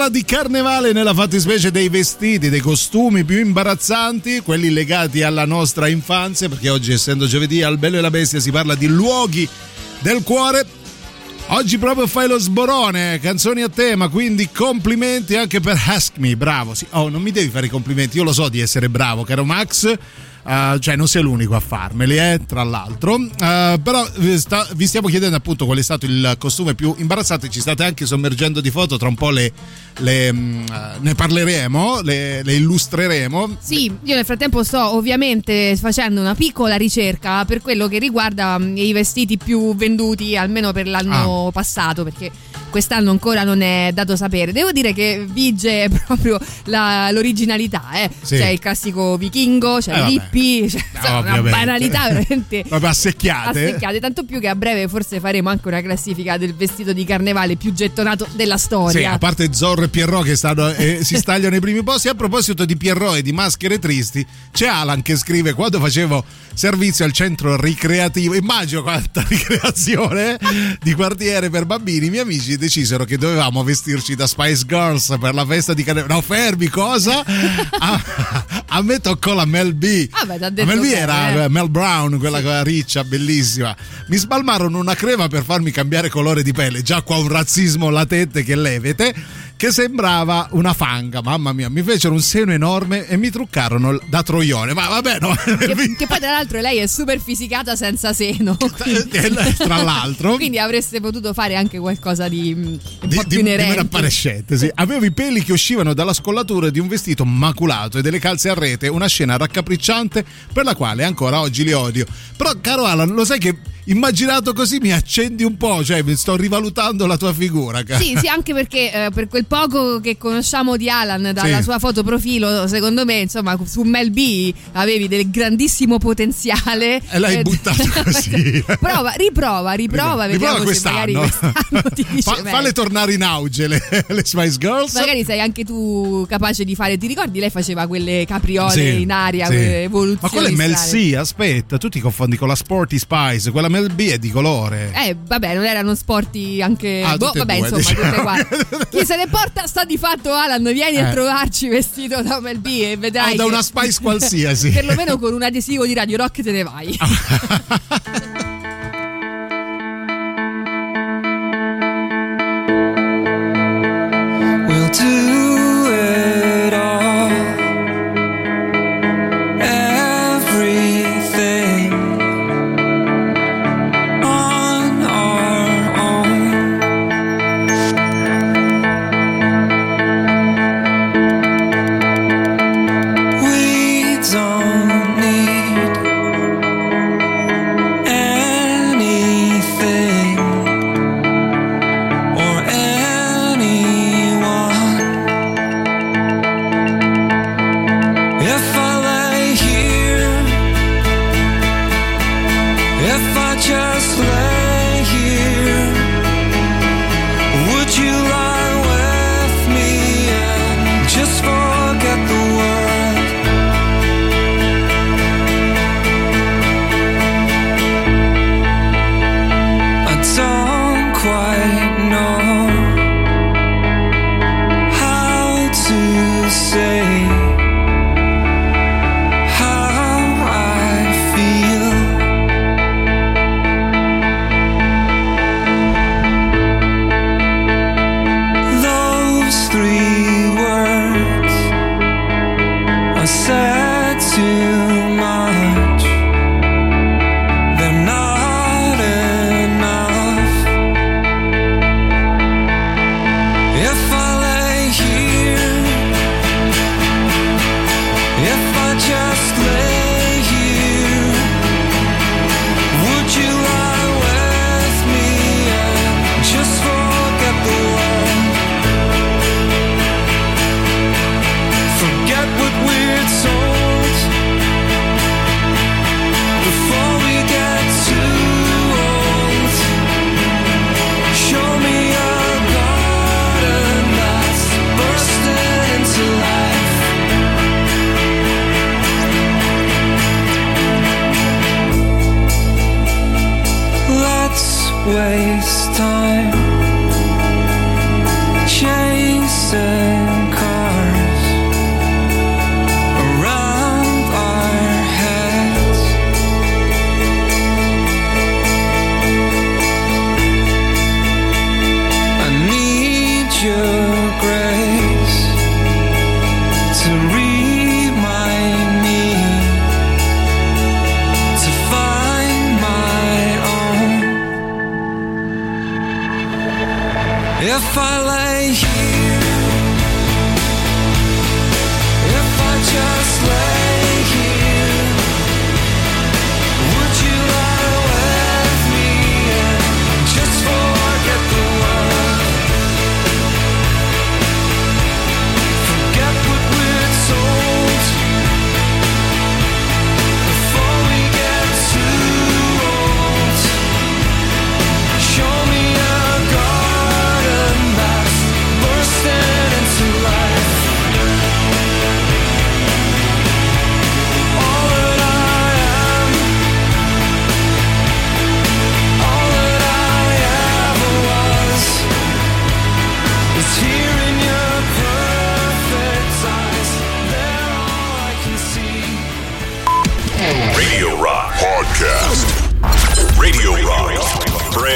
parla di carnevale, nella fattispecie dei vestiti, dei costumi più imbarazzanti, quelli legati alla nostra infanzia, perché oggi, essendo giovedì, al Bello e la Bestia si parla di luoghi del cuore. Oggi proprio fai lo sborone, canzoni a tema, quindi complimenti anche per Ask Me, bravo. Sì. Oh, non mi devi fare i complimenti, io lo so di essere bravo, caro Max. Uh, cioè non sei l'unico a farmeli, eh, tra l'altro, uh, però vi, sta, vi stiamo chiedendo appunto qual è stato il costume più imbarazzante. Ci state anche sommergendo di foto, tra un po' le, le uh, ne parleremo, le, le illustreremo. Sì, io nel frattempo sto ovviamente facendo una piccola ricerca per quello che riguarda um, i vestiti più venduti, almeno per l'anno ah. passato, perché quest'anno ancora non è dato sapere. Devo dire che vige proprio la, l'originalità, eh. Sì. C'è il classico vichingo, c'è eh, il lippi, c'è no, una banalità veramente proprio assecchiate. assecchiate, tanto più che a breve forse faremo anche una classifica del vestito di carnevale più gettonato della storia. Sì, a parte Zorro e Pierrot che stanno, eh, si stagliano ai primi posti. A proposito di Pierrot e di maschere tristi, c'è Alan che scrive: quando facevo servizio al centro ricreativo, immagino quanta ricreazione di quartiere per bambini, i miei amici decisero che dovevamo vestirci da Spice Girls per la festa di carnevale. No, fermi, cosa? A, a me toccò la Mel B. Ah, beh, t'ha detto Mel B bene, era eh. Mel Brown, quella Sì. con la riccia, bellissima. Mi spalmarono una crema per farmi cambiare colore di pelle. Già qua un razzismo latente che levete, che sembrava una fanga. Mamma mia, mi fecero un seno enorme e mi truccarono da troione. Ma vabbè, no. Che, che poi tra l'altro lei è super fisicata senza seno. Tra l'altro. Quindi avreste potuto fare anche qualcosa di un Di, po' di, più di inerente. meno appariscente, sì. Avevo i peli che uscivano dalla scollatura di un vestito maculato e delle calze a rete, una scena raccapricciante per la quale ancora oggi li odio. Però, caro Alan, lo sai che immaginato così mi accendi un po', cioè mi sto rivalutando la tua figura, cara. Sì, sì, anche perché eh, per quel poco che conosciamo di Alan dalla Sì. sua foto profilo, secondo me, insomma, su Mel B avevi del grandissimo potenziale. E l'hai Eh, buttato così. Prova, riprova, riprova, Riprova vediamo se magari quest'anno ti dice Fa, meglio. falle tornare in auge le, le Spice Girls. Magari sei anche tu capace di fare, ti ricordi? Lei faceva quelle capriole Sì, in aria, sì. quelle evoluzioni. Ma quella è Mel strane. C, aspetta, tu ti confondi con la Sporty Spice, quella Mel B è di colore. Eh, vabbè, non erano sporti anche. Ah, boh, tutte e vabbè, due, insomma, diciamo. tutte uguali. Chi se ne porta sta di fatto, Alan. Vieni Eh. a trovarci vestito da Mel B e vedrai. Ah, da che- una Spice qualsiasi. Perlomeno con un adesivo di Radio Rock te ne vai. We'll do it all. Everything on our own. We don't need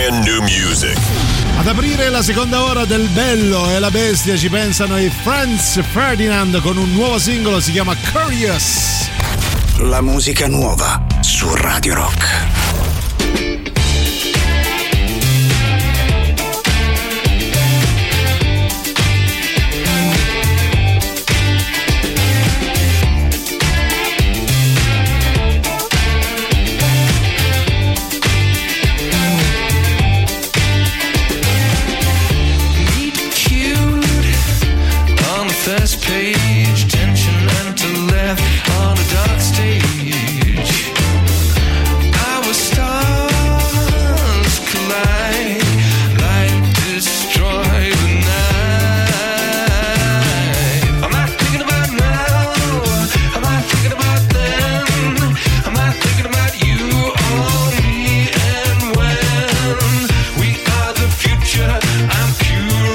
brand new music. Ad aprire la seconda ora del Bello e la Bestia ci pensano i Franz Ferdinand con un nuovo singolo, si chiama Curious. La musica nuova su Radio Rock. First page, tension and to left on a dark stage. Our stars collide, light destroy the night. Am I thinking about now? Am I thinking about then? Am I thinking about you or me and when? We are the future, I'm curious.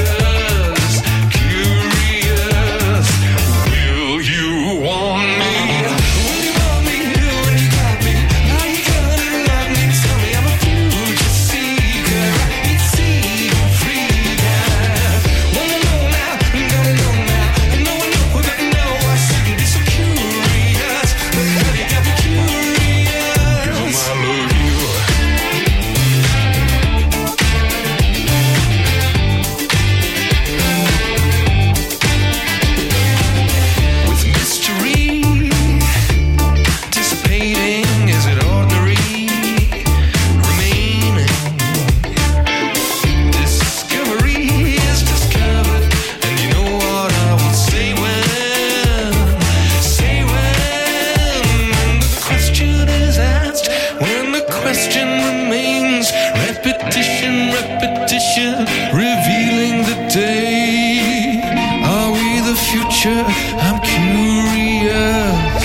Revealing the day. Are we the future? I'm curious,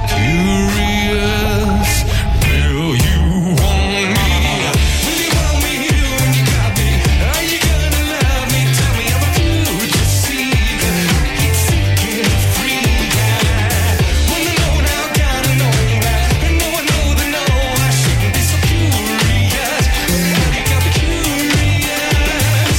curious. Will you want me? Will you want me when you got me? Are you gonna love me? Tell me I'm a future seeker, seeking freedom. Wanna know now, gotta know that. And no one know the know. I shouldn't be so curious. You got me curious.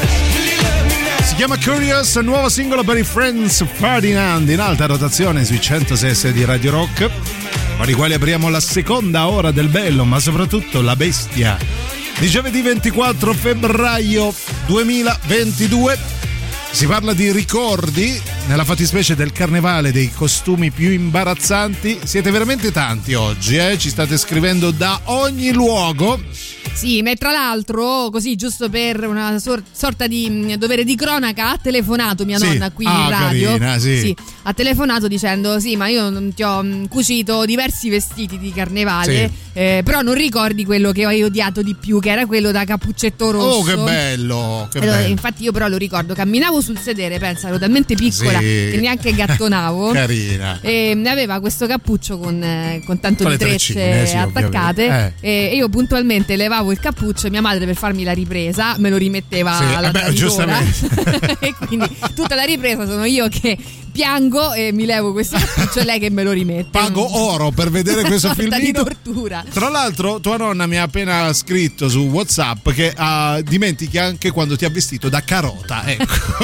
Si chiama Curious, nuovo singolo per i Franz Ferdinand in alta rotazione sui centosei di Radio Rock, con i quali apriamo la seconda ora del Bello, ma soprattutto la Bestia di giovedì ventiquattro febbraio duemilaventidue. Si parla di ricordi, nella fattispecie del carnevale, dei costumi più imbarazzanti. Siete veramente tanti oggi, eh? Ci state scrivendo da ogni luogo. Sì, ma tra l'altro, così giusto per una sor- sorta di mh, dovere di cronaca, ha telefonato mia Sì. nonna qui Ah, in radio. carina, sì. Sì, ha telefonato dicendo: sì, ma io non ti ho mh, cucito diversi vestiti di carnevale, Sì. eh, però non ricordi quello che hai odiato di più, che era quello da cappuccetto rosso. Oh, che bello, che Allora, bello. infatti io però lo ricordo, camminavo sul sedere, pensa, ero talmente piccola Sì. che neanche gattonavo. Carina. E aveva questo cappuccio con, eh, con tanto Con di le trecce treccine, sì, attaccate, ovviamente. e io puntualmente levavo il cappuccio e mia madre, per farmi la ripresa, me lo rimetteva Sì, alla eh beh, traditora. giustamente. E quindi tutta la ripresa sono io che piango e mi levo questo cappuccio e lei che me lo rimette. Pago oro per vedere questo Una sorta filmino. di tortura. Tra l'altro tua nonna mi ha appena scritto su WhatsApp che uh, dimentichi anche quando ti ha vestito da carota, ecco.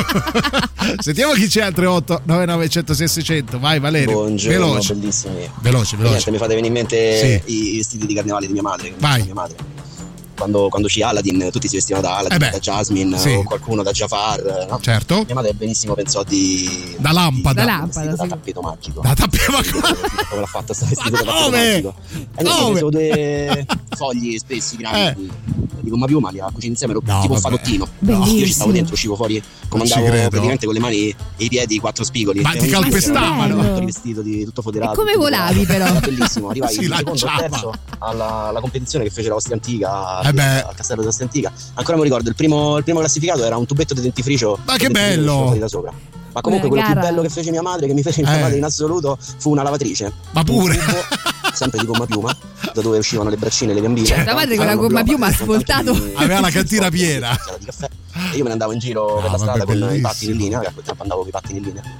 Sentiamo chi c'è al tre otto nove nove zero zero sei sei zero zero. Vai Valerio. Buongiorno, veloce. bellissimi. Veloce, veloce. Niente, mi fate venire in mente Sì. i, i vestiti di carnevale di mia madre. che mi Vai. fa mia madre. Quando, quando uscì Aladdin, tutti si vestivano da Aladdin, Eh beh, da Jasmine, sì. o qualcuno da Jafar, no? Certo. Mia madre benissimo pensò di Da lampada. di- Da un lampada, vestito sì. da tappeto magico. Da tappeto Come l'ha fatto sta vestito Ma da tappeto come? magico? E niente, ho Come? preso due fogli spessi grandi di, di gomma piuma, li ha cuciti insieme, ero No, tipo un vabbè. fagottino. Bellissimo. Io ci stavo dentro, uscivo fuori, come Non ci andavo credo. praticamente con le mani e i piedi quattro spigoli. Ma E ti ogni calpestavano? volta ero tutto vestito di tutto foderato. E come tutto volavi, foderato. però? Era bellissimo, arrivai Si il secondo lanciava. terzo alla, alla competizione che fece la Ostia Antica Eh beh. al castello di Ostia Antica. Ancora mi ricordo, il primo, il primo classificato era un tubetto di dentifricio. Ma che dentifricio bello! fuori da sopra. Ma comunque Una quello più gara. bello che fece mia madre, che mi fece infamare Eh. in assoluto, fu una lavatrice. Ma pure. Un cubo, sempre di gomma piuma, da dove uscivano le braccine e le gambine. Cioè, tua madre con la gomma piuma ha svoltato. Aveva la cantina piena. C'era di caffè. E io me ne andavo in giro No, per la vabbè, strada con i bellissimo. pattini in linea, che a quel tempo andavo con i pattini in linea.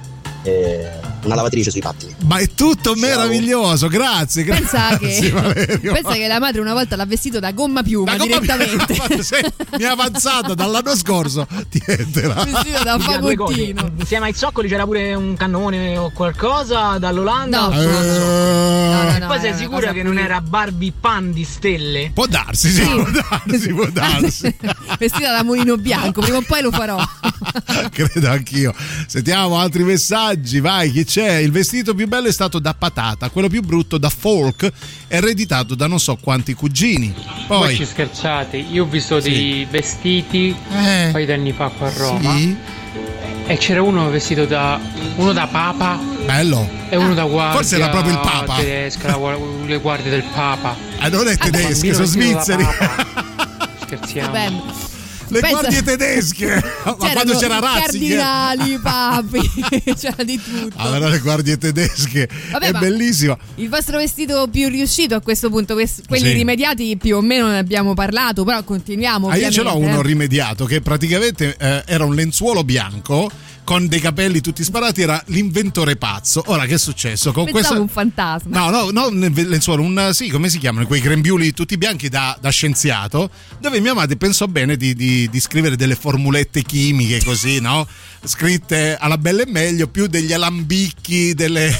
e una lavatrice sui pattini. Ma è tutto meraviglioso, grazie. Pensa grazie che, Valerio. pensa che la madre una volta l'ha vestito da gomma piuma Da gomma direttamente. piuma, se mi è avanzata dall'anno scorso, tientela. Vestito da Quindi ha due cose. fagottino. Insieme ai zoccoli c'era pure un cannone o qualcosa dall'Olanda? No. O- Eh, No, no, no, Poi sei era sicura una che cosa non pulita. era Barbie Pan di stelle? Può darsi, sì, Sì. può darsi, può darsi. Vestita da mulino bianco, prima o poi lo farò. Credo anch'io. Sentiamo altri messaggi, vai, chi c'è? Il vestito più bello è stato da patata, quello più brutto da folk, ereditato da non so quanti cugini. Voi ci Poi scherzate, io ho visto Sì. dei vestiti Eh. un paio di anni fa qua a Roma sì, e c'era uno vestito da uno da papa bello. e uno da guardia Forse era proprio il Papa. tedesca, la guar- le guardie del Papa. Ah, non è tedesche, Bambino sono vestito da svizzeri. Papa. Scherziamo. Vabbè, Le pensa- guardie tedesche. Ma c'erano quando c'era Ratzinger. cardinali, papi, c'era di tutto. Allora le guardie tedesche. Vabbè, è ma- bellissimo. Il vostro vestito più riuscito a questo punto, quest- quelli Sì. rimediati più o meno ne abbiamo parlato, però continuiamo. Ah, io ce l'ho ovviamente, uno eh. rimediato che praticamente eh, era un lenzuolo bianco con dei capelli tutti sparati, era l'inventore pazzo. Ora che è successo? Con Pensavo questa... un fantasma. No, no, no, un lenzuolo, un sì, come si chiamano? Quei grembiuli tutti bianchi da, da scienziato, dove mia madre pensò bene di, di, di scrivere delle formulette chimiche così, no? Scritte alla bella e meglio, più degli alambicchi, delle...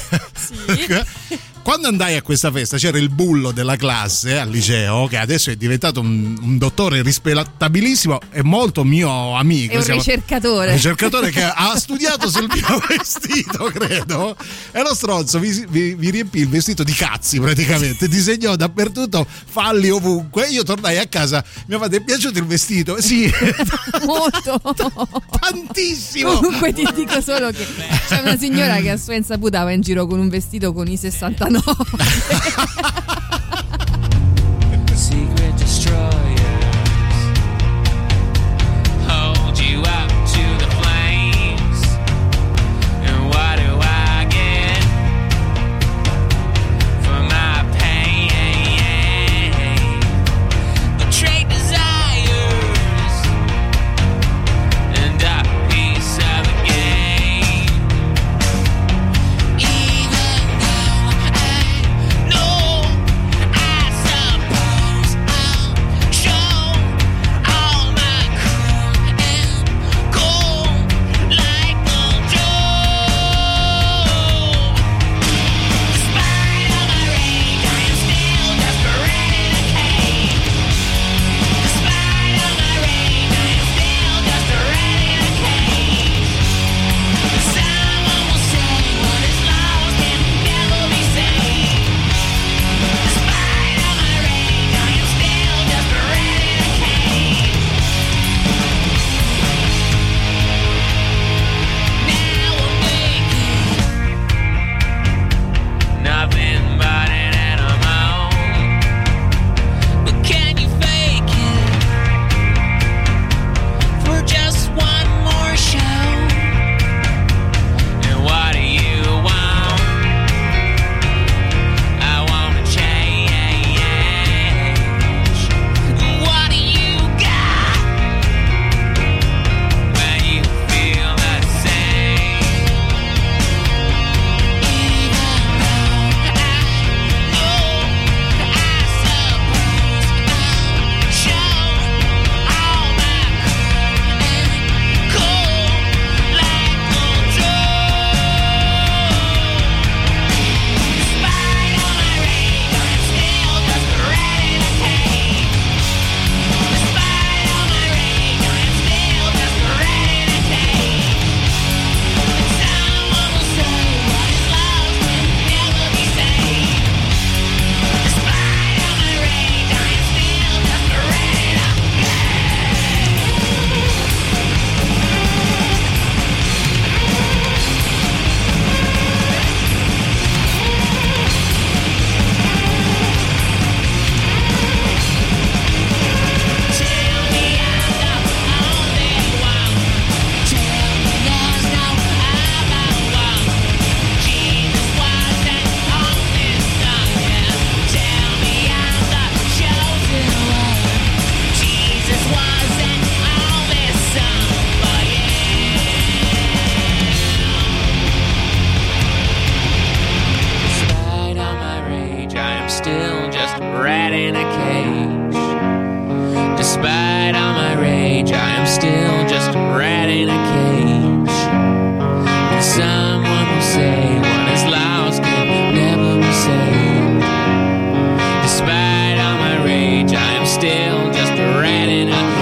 Sì. Quando andai a questa festa c'era il bullo della classe al liceo, che adesso è diventato un, un dottore rispettabilissimo e molto mio amico. È un Siamo- ricercatore. un ricercatore che ha studiato sul mio vestito, credo. E lo stronzo vi, vi, vi riempì il vestito di cazzi praticamente, disegnò dappertutto falli ovunque. Io tornai a casa, mio padre, è piaciuto il vestito? Sì, Molto. tantissimo. Comunque ti dico solo che c'è una signora che a sua insaputa va in giro con un vestito con i sessantanove. Secret destroyers hold you up to the flames. And what do I get for my pain? Betrayed desires and a piece of the game. Even though I know someone will say what is lost can never be saved. Despite all my rage, I am still just a rat in a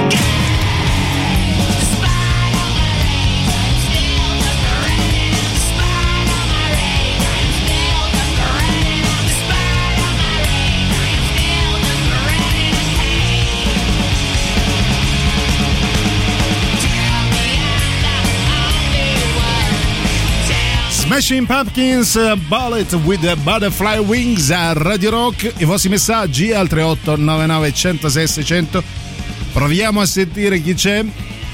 Smashing Pumpkins, Bullet with the Butterfly Wings a Radio Rock. I vostri messaggi al tre otto nove nove uno zero sei sei zero zero. Proviamo a sentire chi c'è.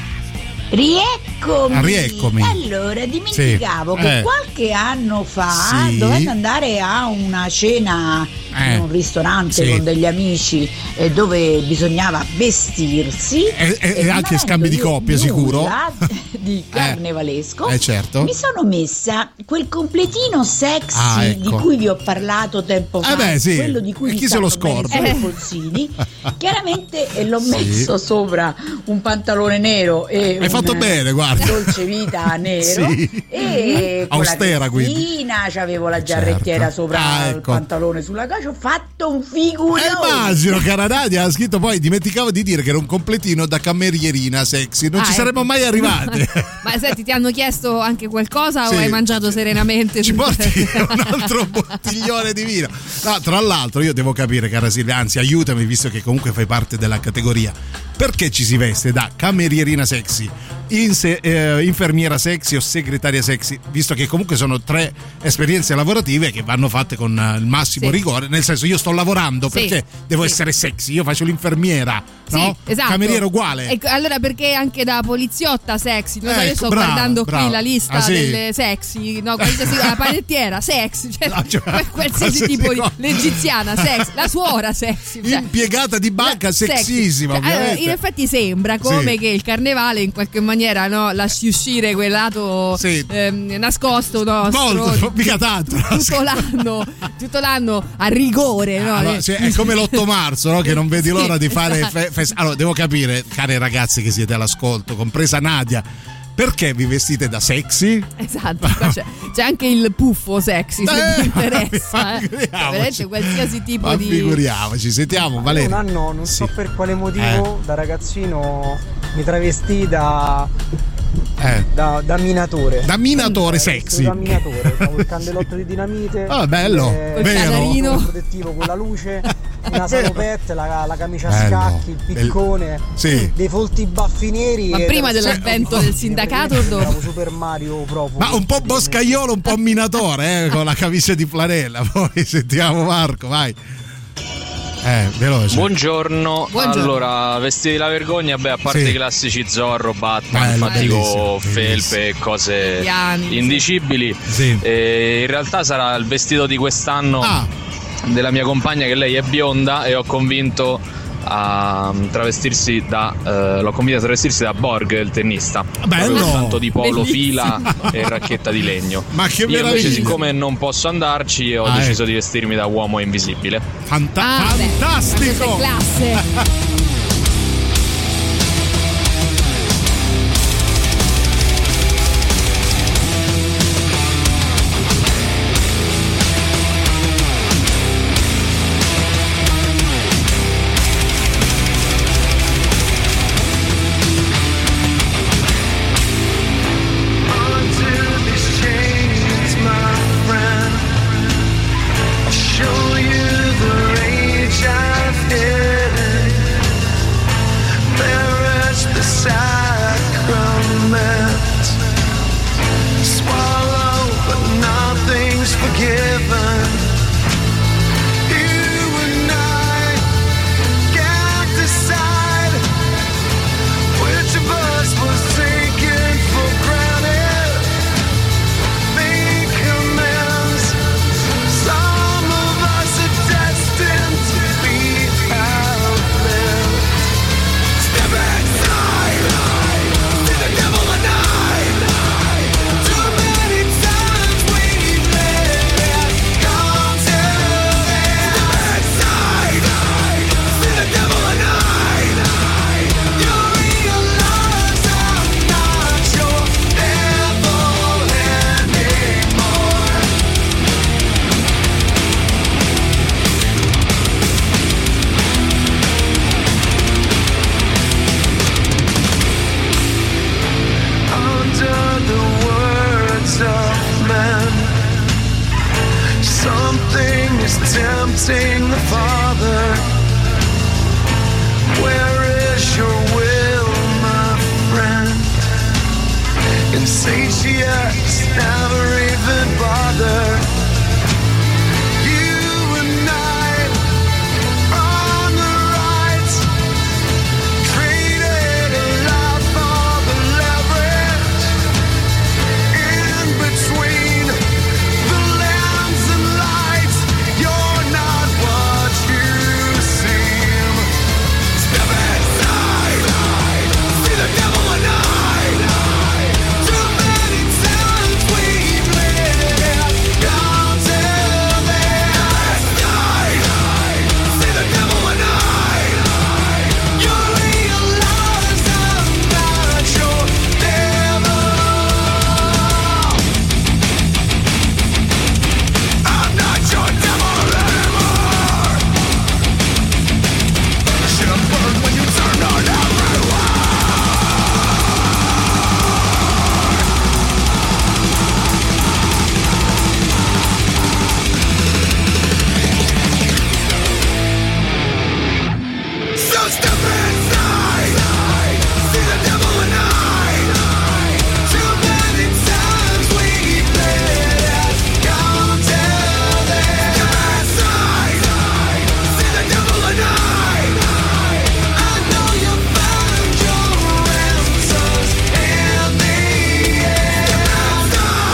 Rieccomi. Rieccomi. Allora, dimenticavo Sì. che Eh. qualche anno fa, Sì. dovendo andare a una cena Eh. in un ristorante Sì. con degli amici eh, dove bisognava vestirsi E, e- e non anche avendo scambi di io coppia, sicuro. nulla di carnevalesco, Eh, certo. mi sono messa quel completino sexy Ah, ecco. di cui vi ho parlato tempo fa, Eh beh, sì. quello di cui E mi chi se lo stanno bene scorda? solo i Eh. polsini. Chiaramente e l'ho Sì. messo sopra un pantalone nero e Hai fatto un bene, guarda. dolce vita nero Sì. e con Austera, la quindi. cristina, c'avevo la giarrettiera Certo. sopra Ah, il ecco. pantalone sulla caccia, ho fatto un figurone. Eh, immagino, cara Nadia, ha scritto poi, dimenticavo di dire che era un completino da cammerierina sexy, non Ah, ci ecco. saremmo mai arrivati. Ma senti, ti hanno chiesto anche qualcosa Sì. o hai mangiato serenamente? Ci porti un altro bottiglione di vino. No, tra l'altro io devo capire, cara Silvia, anzi aiutami visto che comunque fai parte della categoria. Perché ci si veste da cammerierina sexy, inse- eh, infermiera sexy o segretaria sexy, visto che comunque sono tre esperienze lavorative che vanno fatte con eh, il massimo Sì. rigore, nel senso io sto lavorando, Sì. perché devo Sì. essere sexy, io faccio l'infermiera, no? Sì, esatto. Cameriere uguale. Ecco, allora perché anche da poliziotta sexy? Non so, io Ecco, sto brava, guardando brava. qui la lista Ah, sì? delle sexy, no, qualsiasi la panettiera sexy, cioè, No, cioè, qual- qualsiasi qualsiasi tipo di cosa. l'egiziana sexy, la suora sexy, cioè, Impiegata di banca sexy. sexissima, Cioè, allora, ovviamente. in effetti sembra come Sì. che il carnevale in qualche maniera, no, lasci uscire quel lato Sì. ehm, nascosto nostro, Molto, mica tanto. tutto l'anno, tutto l'anno a rigore, no? Allora, cioè, è come l'otto marzo, no? Che non vedi Sì, l'ora di fare esatto. fe- fest- allora devo capire, care ragazze che siete all'ascolto, compresa Nadia, perché vi vestite da sexy? Esatto, qua c'è, c'è anche il puffo sexy se Eh, ti interessa, eh. figuriamoci. Veramente qualsiasi tipo Ma di figuriamoci, sentiamo Un Valerio. anno, non so Sì. per quale motivo, Eh. da ragazzino mi travestì da, Eh. da, da minatore. Da minatore Eh, sexy. Da minatore, con il candelotto di dinamite. Ah, bello, eh, vero. il canarino. protettivo con la luce, una Vero. salopette, la, la camicia a Bello. scacchi, il piccone, Sì. dei folti baffi neri. Ma e prima dello- dell'avvento Sì, del sindacato o dopo? sembravo Super Mario proprio. Ma un po' boscaiolo, un po' minatore, eh, con la camicia di flanella. Poi sentiamo Marco, vai. Eh, veloce. Buongiorno. Buongiorno. Allora, vestiti la vergogna, beh, a parte Sì. i classici Zorro, Batman, Bello, fatti bellissimo, con felpe bellissimo. e cose Piani, indicibili. Sì. E in realtà sarà il vestito di quest'anno Ah, della mia compagna, che lei è bionda, e ho convinto a travestirsi da eh, l'ho convinta a travestirsi da Borg, il tennista. Bello. Proprio tanto di polo, Bellissimo. fila e racchetta di legno. ma che Io invece, meraviglia. siccome non posso andarci, ho Ah, deciso ecco. di vestirmi da uomo invisibile. Fanta- Ah, beh, fantastico. questa è classe. Until these chains, my friend, I'll show you the rage I've hidden. Perish the sacrament. Swallow, but nothing's forgiven. You and I can't decide which of us was taken for granted. Make amends. Some of us are destined to be outlived. Step inside. See the devil alive. Too many times we've let it go. sing the Father. Where is your will, my friend? Insatiates never even bother. You and I on the right, traded a lot for the leverage. In between the lambs and lights, you're not what you seem. Step inside, see the devil at night. Too many times we played, gone till then. See the devil at night. You realize I'm not your devil. I'm not your devil anymore. Should have burned when you turned on everyone. So step inside, see the devil at night. Too many times we played, gone till then. Step inside, see the devil at night. I know you found your answers in the end.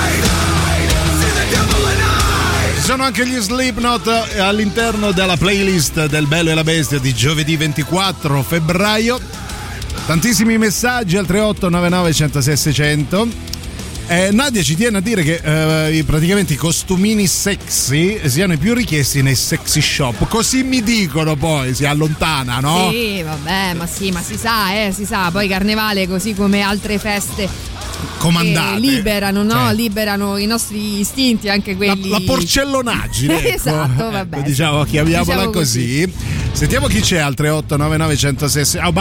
See the devil at night. Ci sono anche gli Slipknot all'interno della playlist del Bello e la Bestia di giovedì ventiquattro febbraio. Tantissimi messaggi al tre otto nove nove uno zero sei sei zero zero. Eh, Nadia ci tiene a dire che eh, praticamente i costumini sexy siano i più richiesti nei sexy shop. Così mi dicono, poi si allontana, no? Sì, vabbè, ma sì, ma si sa, eh, si sa. Poi Carnevale, così come altre feste Comandate. che liberano, no? Cioè, Liberano i nostri istinti, anche quelli. la porcellonaggine, ecco. Esatto, vabbè. Ecco, diciamo, chiamiamola Diciamo così. Sentiamo chi c'è al tre otto nove nove uno zero sei sei. Ah,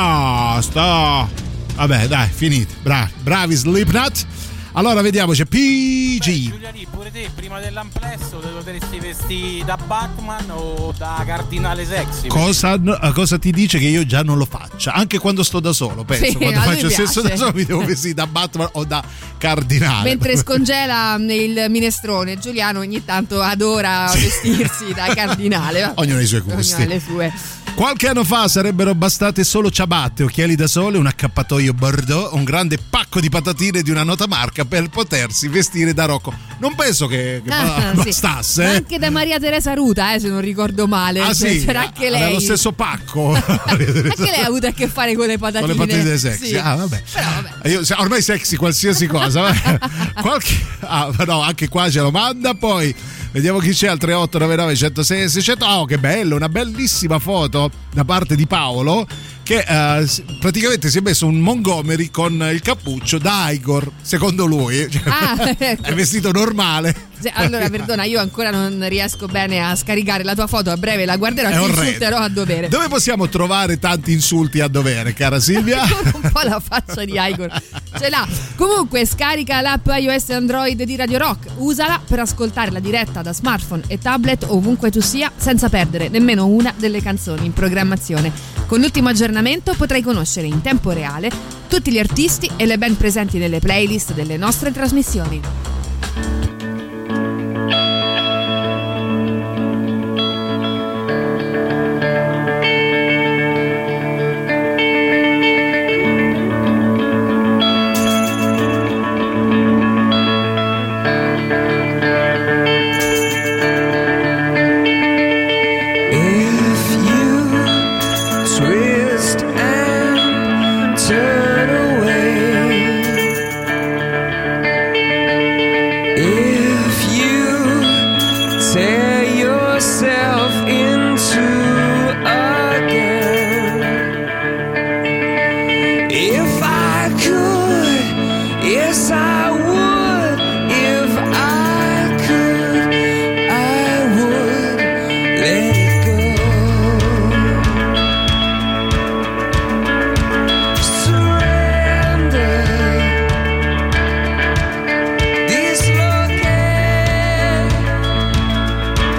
basta. Vabbè, dai, finite. Bravi, bravi Slipknot. Allora vediamo, c'è P G. Giuliani, pure te prima dell'amplesso te dovresti vestire da Batman o da cardinale sexy. Cosa, cosa ti dice che io già non lo faccia? Anche quando sto da solo, penso. Sì, quando a lui faccio il sesso piace. da solo mi devo vestire da Batman o da cardinale. Mentre scongela il minestrone, Giuliano ogni tanto adora vestirsi da cardinale. Vabbè. Ognuno ha i suoi gusti. Ognuno ha le sue. Qualche anno fa sarebbero bastate solo ciabatte, occhiali da sole, un accappatoio Bordeaux, un grande pacco di patatine di una nota marca per potersi vestire da Rocco. Non penso che, che Ah, sì. bastasse. Ma eh. anche da Maria Teresa Ruta, eh, se non ricordo male. Ah Cioè, sì, c'era anche aveva lei. lo stesso pacco. Anche lei ha avuto a che fare con le Con patatine. le patatine sexy. Sì. Ah, vabbè. Però vabbè. Io, se- ormai sexy qualsiasi cosa. vabbè. Qualche, ah, no, anche qua ce lo manda. Poi vediamo chi c'è al tre otto nove nove uno zero sei sei zero zero. Oh, che bello, una bellissima foto da parte di Paolo, che eh, s- praticamente si è messo un Montgomery con il cappuccio da Igor, secondo lui. Cioè, Ah, è vestito normale. Se- Allora, perdona, io ancora non riesco bene a scaricare la tua foto, a breve la guarderò È e ti orrendo. insulterò a dovere. Dove possiamo trovare tanti insulti a dovere, cara Silvia? Un po' la faccia di Igor ce l'ha. Comunque scarica l'app iOS e Android di Radio Rock, usala per ascoltare la diretta da smartphone e tablet ovunque tu sia, senza perdere nemmeno una delle canzoni in programmazione. Con l'ultimo aggiornamento potrai conoscere in tempo reale tutti gli artisti e le band presenti nelle playlist delle nostre trasmissioni. If you twist and turn away, if you tear yourself into again, if I could, yes I would, if I could, I would let it go. Surrender, dislocate,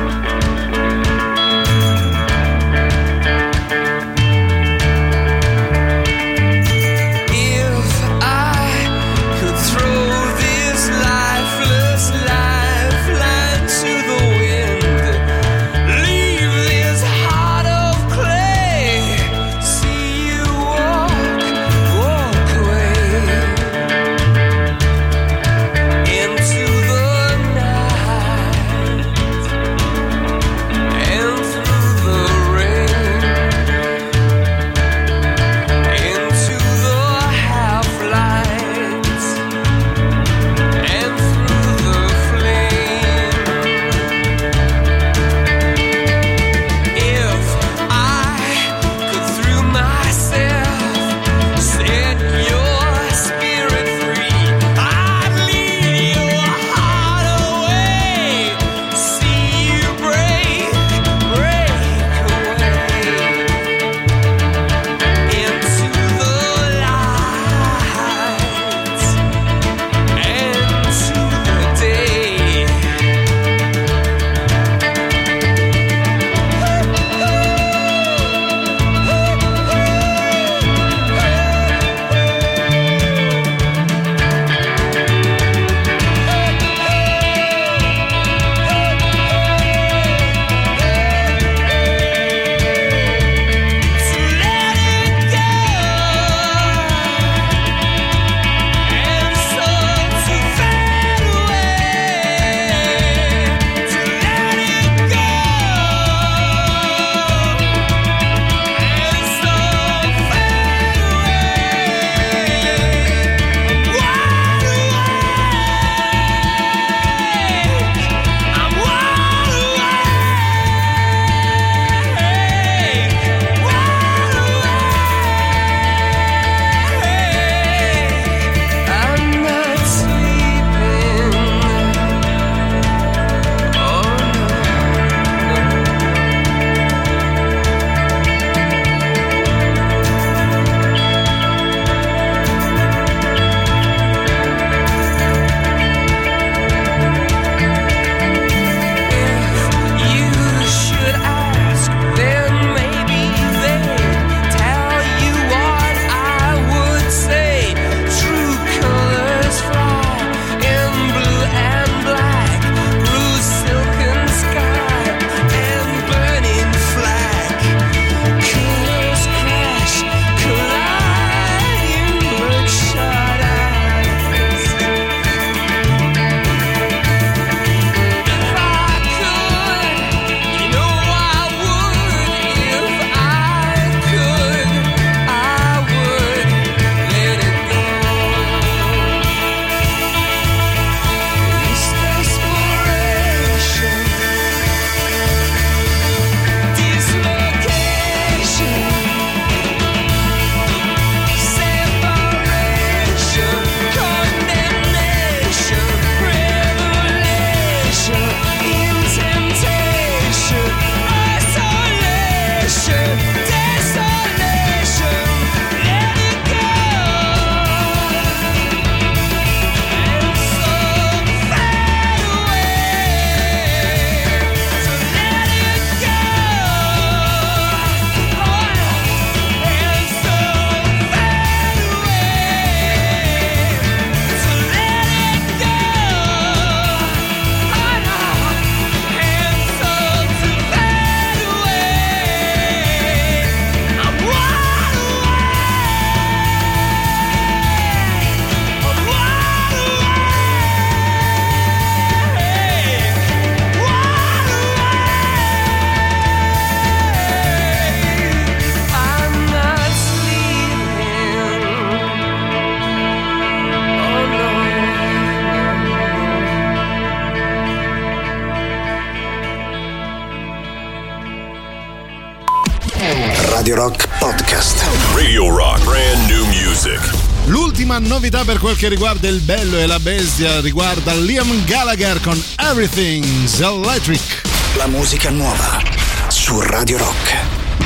Radio Rock Podcast. Radio Rock, brand new music. L'ultima novità per quel che riguarda il bello e la bestia riguarda Liam Gallagher con Everything's Electric. La musica nuova su Radio Rock.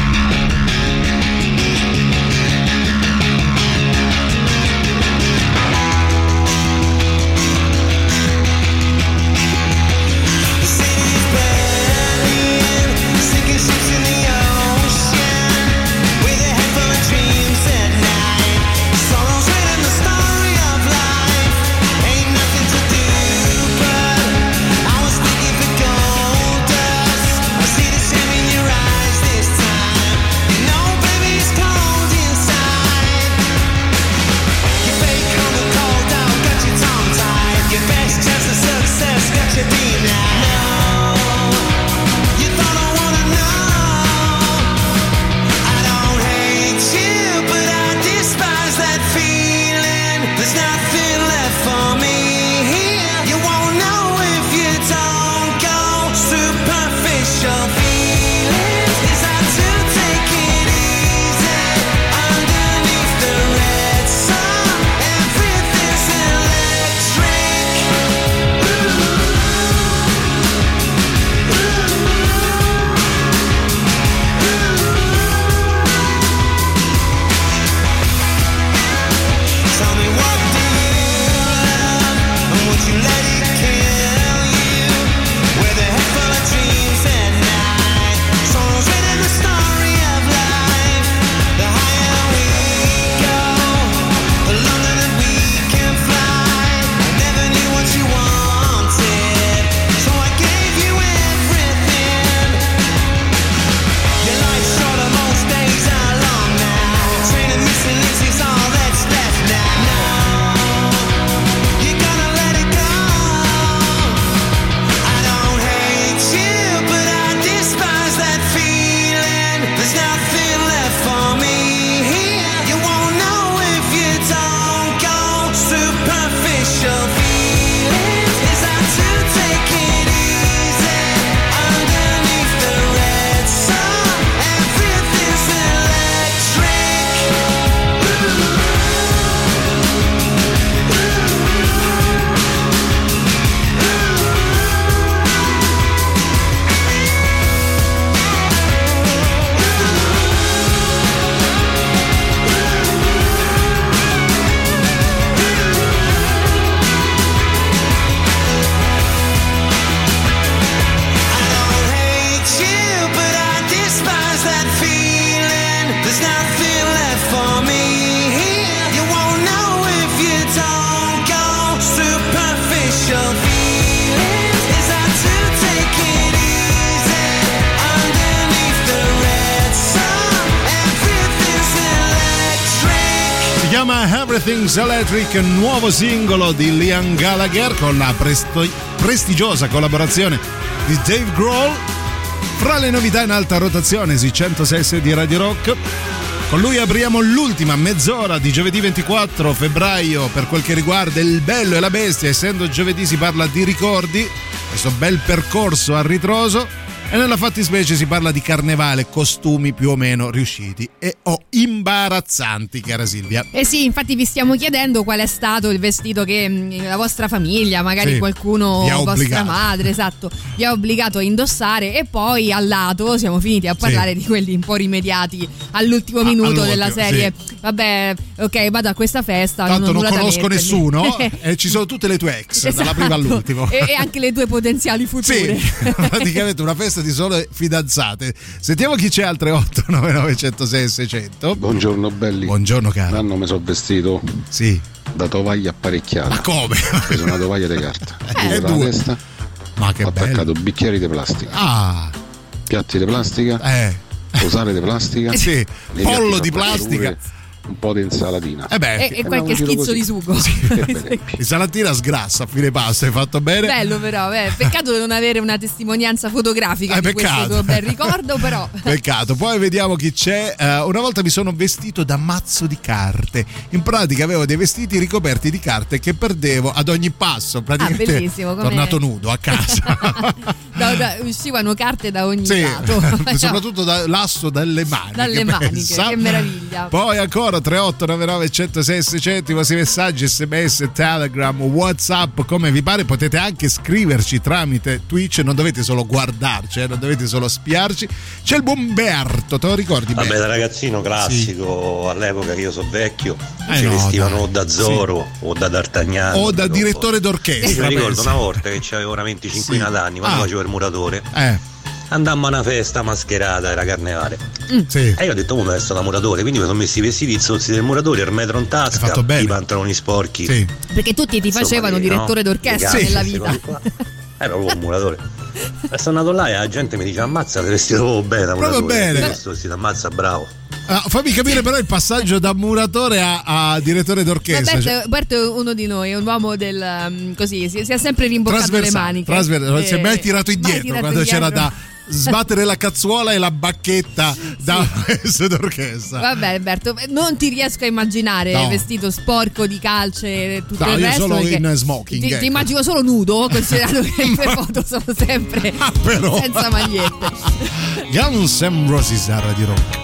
Everything's Electric, nuovo singolo di Liam Gallagher con la presto- prestigiosa collaborazione di Dave Grohl. Fra le novità in alta rotazione sui centosei sei di Radio Rock, con lui apriamo l'ultima mezz'ora di giovedì ventiquattro febbraio per quel che riguarda il bello e la bestia. Essendo giovedì si parla di ricordi, questo bel percorso a ritroso, e nella fattispecie si parla di carnevale, costumi più o meno riusciti e o imbarazzanti, cara Silvia. Eh sì, infatti vi stiamo chiedendo qual è stato il vestito che mh, la vostra famiglia, magari Sì, qualcuno, vi ha vostra obbligato. madre, esatto, vi ha obbligato a indossare, e poi al lato siamo finiti a parlare Sì. di quelli un po' rimediati all'ultimo minuto all'ultimo, della serie. sì. Vabbè, ok, vado a questa festa, Tanto non, nulla da conosco mettermi. nessuno e ci sono tutte le tue ex, Esatto. dalla prima all'ultimo. E, e anche le tue potenziali future. Sì, praticamente una festa di sole fidanzate. Sentiamo chi c'è al tre otto nove nove zero zero sei sei zero zero. Buongiorno belli. Buongiorno caro. L'anno mi sono vestito sì. da tovaglia apparecchiata. Ma come? Ho preso una tovaglia di carta. Eh, Due due. la testa. Ma che ho attaccato bello. bicchieri di plastica. Ah. Piatti di plastica. Eh. Posare di plastica. Sì. nei Pollo piatti di da plastica. pure Un po' di insalatina. Eh beh, E, e qualche schizzo di sugo. Insalatina sgrassa a fine pasto, hai fatto bene. Bello però, eh. Peccato non avere una testimonianza fotografica Eh, di peccato. questo tuo bel ricordo, però. Peccato. Poi vediamo chi c'è. Uh, una volta mi sono vestito da mazzo di carte. In pratica avevo dei vestiti ricoperti di carte che perdevo ad ogni passo. Praticamente Ah, bellissimo, come- tornato nudo a casa. da, da, uscivano carte da ogni sì, lato. soprattutto da, l'asso dalle maniche. Dalle maniche, che meraviglia. Poi ancora tre otto nove nove uno zero sei sei zero zero, i vostri messaggi sms, telegram, whatsapp, come vi pare. Potete anche scriverci tramite Twitch, non dovete solo guardarci, eh, non dovete solo spiarci. C'è il buon Berto, te lo ricordi? Vabbè, Berto? da ragazzino classico, sì. All'epoca che io so vecchio, eh si no, vestivano dai. o da Zorro sì. o da D'Artagnan o da direttore d'orchestra. Mi ricordo una volta che avevo una venticinquina sì. d'anni, quando ah. facevo il muratore. Eh. Andammo a una festa mascherata, era carnevale. Mm. Sì. E io ho detto, uno resto da muratore, quindi mi sono messi i vestiti zozzi del muratore, il metro in tasca, i pantaloni sporchi. Sì. Perché tutti ti Insomma, facevano che, direttore no? d'orchestra sì, nella vita. Ero proprio un muratore. E sono andato là e la gente mi dice, ammazza, ti vestito proprio bene da muratore. Proprio bene. Questo vestito, ammazza, bravo. Ah, fammi capire però il passaggio da muratore a, a direttore d'orchestra. Berto, cioè... Berto è uno di noi, è un uomo del um, così, si, si è sempre rimboccato le maniche. Trasver- non si è mai tirato indietro tirato quando indietro. c'era da sbattere la cazzuola e la bacchetta da maestro d'orchestra. Vabbè, Berto, non ti riesco a immaginare no. vestito sporco di calce e tutto no, il io resto. solo in smoking. Ti, ecco. ti immagino solo nudo, considerato che le tue foto sono sempre ah, però. senza magliette. Guns N' Roses a Radio Rock.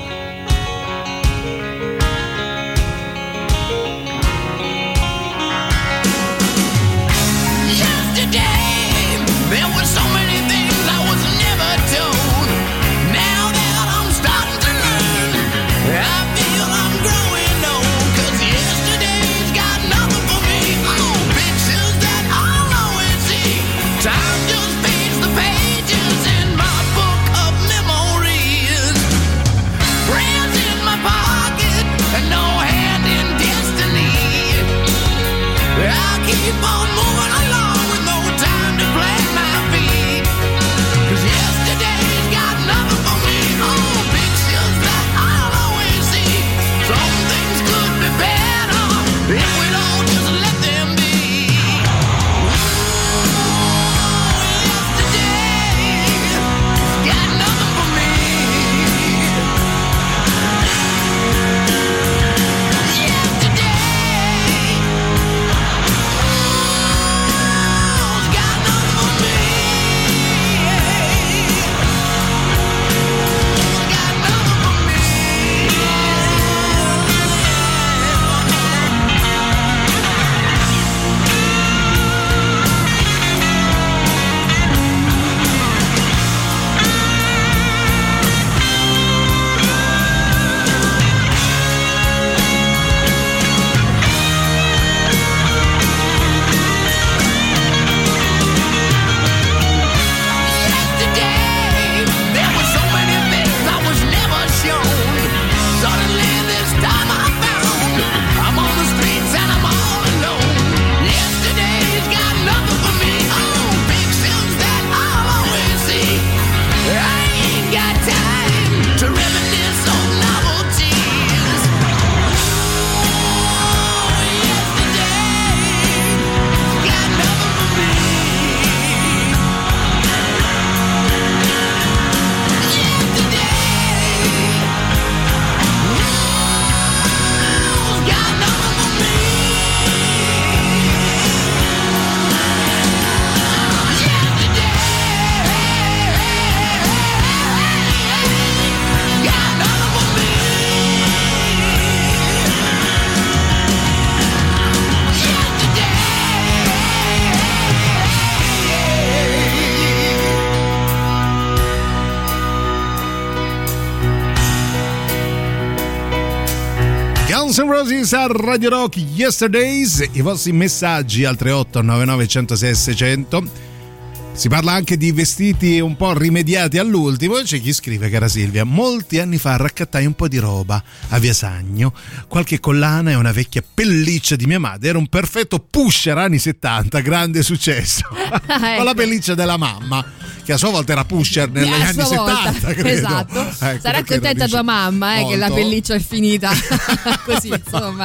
Guns N' Roses a Radio Rock, Yesterdays, i vostri messaggi al tre otto nove nove uno zero sei sei zero zero. Si parla anche di vestiti un po' rimediati all'ultimo. C'è chi scrive, cara Silvia, molti anni fa raccattai un po' di roba a Via Sagno, qualche collana e una vecchia pelliccia di mia madre. Era un perfetto pusher anni settanta, grande successo. ecco. Con la pelliccia della mamma, che a sua volta era pusher negli a anni settanta, credo. Esatto. Ecco, sarà contenta tua mamma eh, che la pelliccia è finita così, insomma.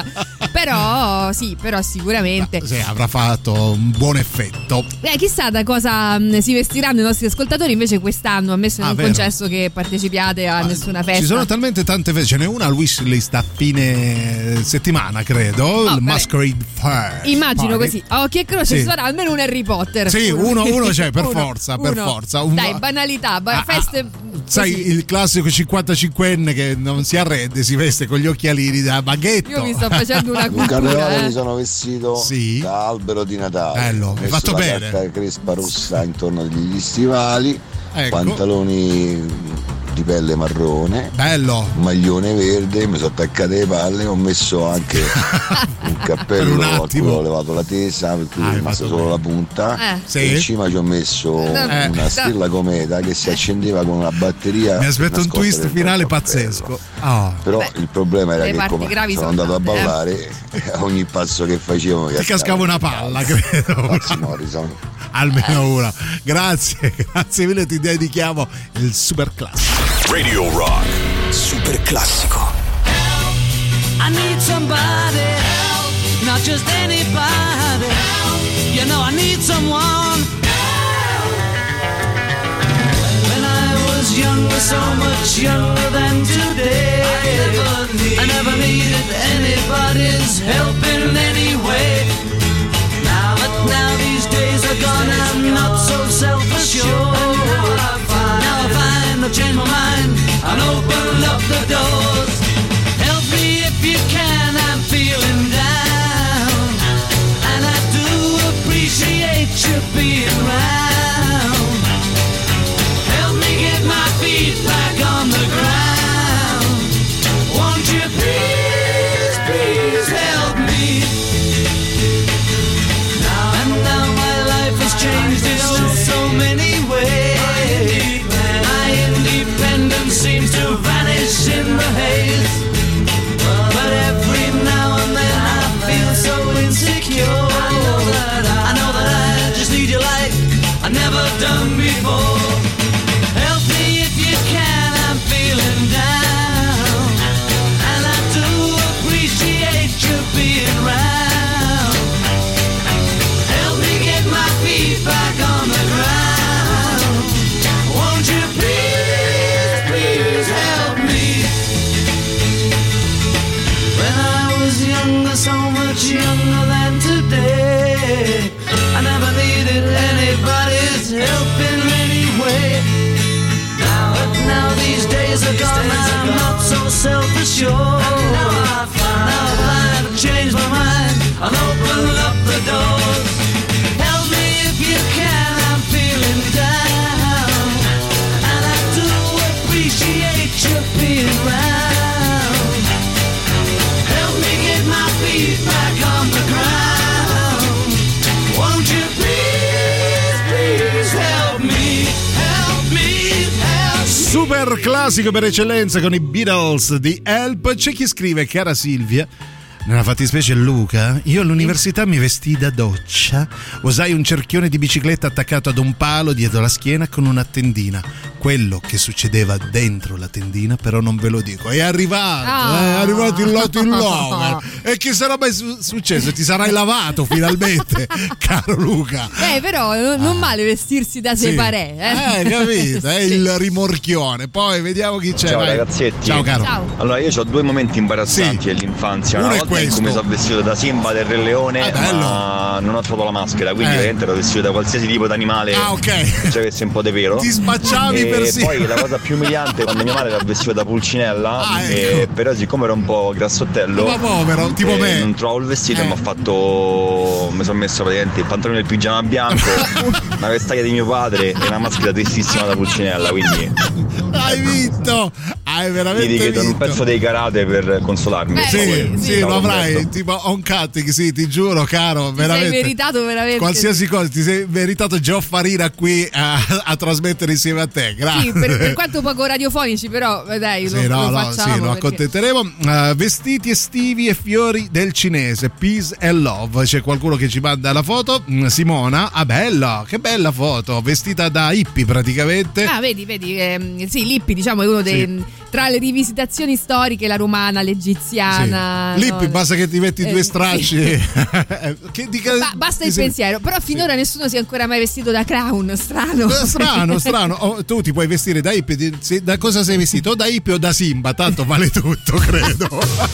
però sì, però sicuramente Ma, sì, avrà fatto un buon effetto. Eh, chissà da cosa mh, si vestiranno i nostri ascoltatori invece quest'anno, ammesso e Ah, non vero. concesso che partecipiate a nessuna festa. Ci sono talmente tante feste, ce n'è una al wishlist a fine settimana, credo. Oh, il beh. Masquerade Fair. Immagino Party. così, a occhio e croce Sì. ci sarà almeno un Harry Potter. Sì, uno, uno c'è per Uno, forza, per uno. forza. Un- Dai, banalità, ba- Ah, ah, feste. Sai, così. il classico cinquantacinquenne che non si arrende, si veste con gli occhialini da baghetto. Io mi sto facendo una Un cultura. carnevale mi Eh. sono vestito Sì. da albero di Natale. Bello, Ho hai messo fatto la bene. carta crespa rossa intorno agli stivali, Ecco. pantaloni di pelle marrone, bello, maglione verde, mi sono attaccate le palle, ho messo anche un cappello Per un a cui attimo. ho levato la tesa, per cui Ah, è hai rimasta fatto solo Eh. la punta. Sì. E in cima ci ho messo Eh. una stella cometa che si accendeva con una batteria. Mi aspetto un nascosta twist dentro finale il cappello. pazzesco. Ah. Però Beh, il problema era le che parti come gravi sono sono andato a tante, eh. ballare e a ogni passo che facevo mi Ti cascava una palla, credo. Pazzi Morrison. Almeno una. Grazie, grazie mille, ti dedichiamo il super classico. Radio Rock. Super classico. I need somebody help, not just anybody help. You know I need someone help. When I was younger, so much younger than today, I never, need, I never needed anybody's help in any way. Now, but now these days are gone, I'm not so self-assured. Now I find, now I find I've changed my mind and opened up the doors. Help me if you can, I'm feeling down, and I do appreciate you being around. Help me get my feet back on the ground. Won't you please, please help me? Now and now my life has changed in oh so many ways. My independence seems to vanish in the haze. But every now and then I feel so insecure. I know that I, I know that I just need you like I've never done before. Help me if you can, I'm feeling down, and I do appreciate you being around. Help me get my feet back on the ground. Won't you please, please help me? When I was younger, so much younger than today, I never needed anybody's help in any way. Now, but now these days are gone, I'm not so self-assured. Now I find, now I find I've changed my mind and opened up the doors. Help me if you can, I'm feeling down, and I do appreciate you being around. Help me get my feet back on the ground. Won't you please, please help me, help me, help me. Super classico per eccellenza con i Beatles di Help. C'è chi scrive: cara Silvia, nella fattispecie Luca, io all'università mi vestii da doccia, usai un cerchione di bicicletta attaccato ad un palo dietro la schiena con una tendina. Quello che succedeva dentro la tendina però non ve lo dico. È arrivato, Ah. è arrivato il lato in lover. E che sarà mai su- successo? Ti sarai lavato finalmente, caro Luca. Eh, però non, non male vestirsi da Sì. separé, eh. Eh, capito? È Sì. il rimorchione. Poi vediamo chi c'è. Ciao vai. ragazzetti. Ciao caro. Ciao. Allora io ho due momenti imbarazzanti dell'infanzia. Uno Una è volta in questo. cui mi sono vestito da Simba del Re Leone, Ah, bello. ma non ho trovato la maschera, quindi Eh. veramente ero vestito da qualsiasi tipo di animale Ah, ok. che avesse un po' di pelo. Ti spacciavi e persino. poi la cosa più umiliante è quando mia madre era vestita da pulcinella, Ah, e ecco. però siccome era un po' grassottello, Ma povero, tipo eh, me. non trovavo il vestito Eh. e mi ha fatto. Mi sono messo praticamente il pantalone e il pigiama bianco, una vestaglia di mio padre e una maschera tristissima da pulcinella, quindi Hai vinto. Hai veramente mi richiedono un vinto. pezzo dei karate per consolarmi. Beh, Sì, sì, sì, sì. lo avrai Roberto. tipo on cutting, sì, ti giuro, caro, Ti sei veramente. meritato veramente. Qualsiasi cosa, ti sei meritato Gio Farina qui a, a trasmettere insieme a te. Grazie. Sì, per, per quanto poco radiofonici, però eh, dai, Sì, lo, no, lo no, facciamo. sì, lo perché- accontenteremo. Uh, vestiti estivi e fiori del cinese, peace and love. C'è qualcuno che ci manda la foto. Mm, Simona, ah, bella, che bella foto, vestita da hippie praticamente. Ah, vedi, vedi, ehm, sì, Lippi diciamo è uno dei, Sì. tra le rivisitazioni storiche, la romana, l'egiziana. Sì. Lì no? basta che ti metti Eh, due sì. stracci. che dica, Ba- basta il ti- pensiero. Però finora nessuno si è ancora mai vestito da clown. Strano. Strano, strano. Oh, tu ti puoi vestire da hippie. di- se- Da cosa sei vestito? O da hippie o da Simba? Tanto vale tutto, credo.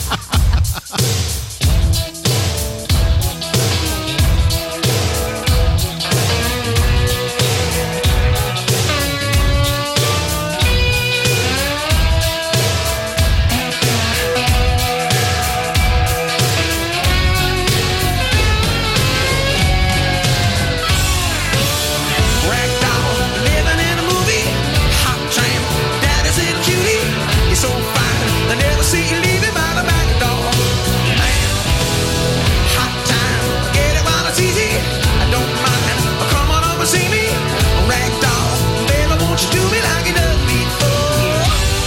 Ragdoll, living in a movie. Hot tramp, daddy's little cutie. You're so fine, I never see you leaving by the back door. Man, hot time, get it while it's easy. I don't mind, come on over see me. Ragdoll, baby, won't you do me like you done before?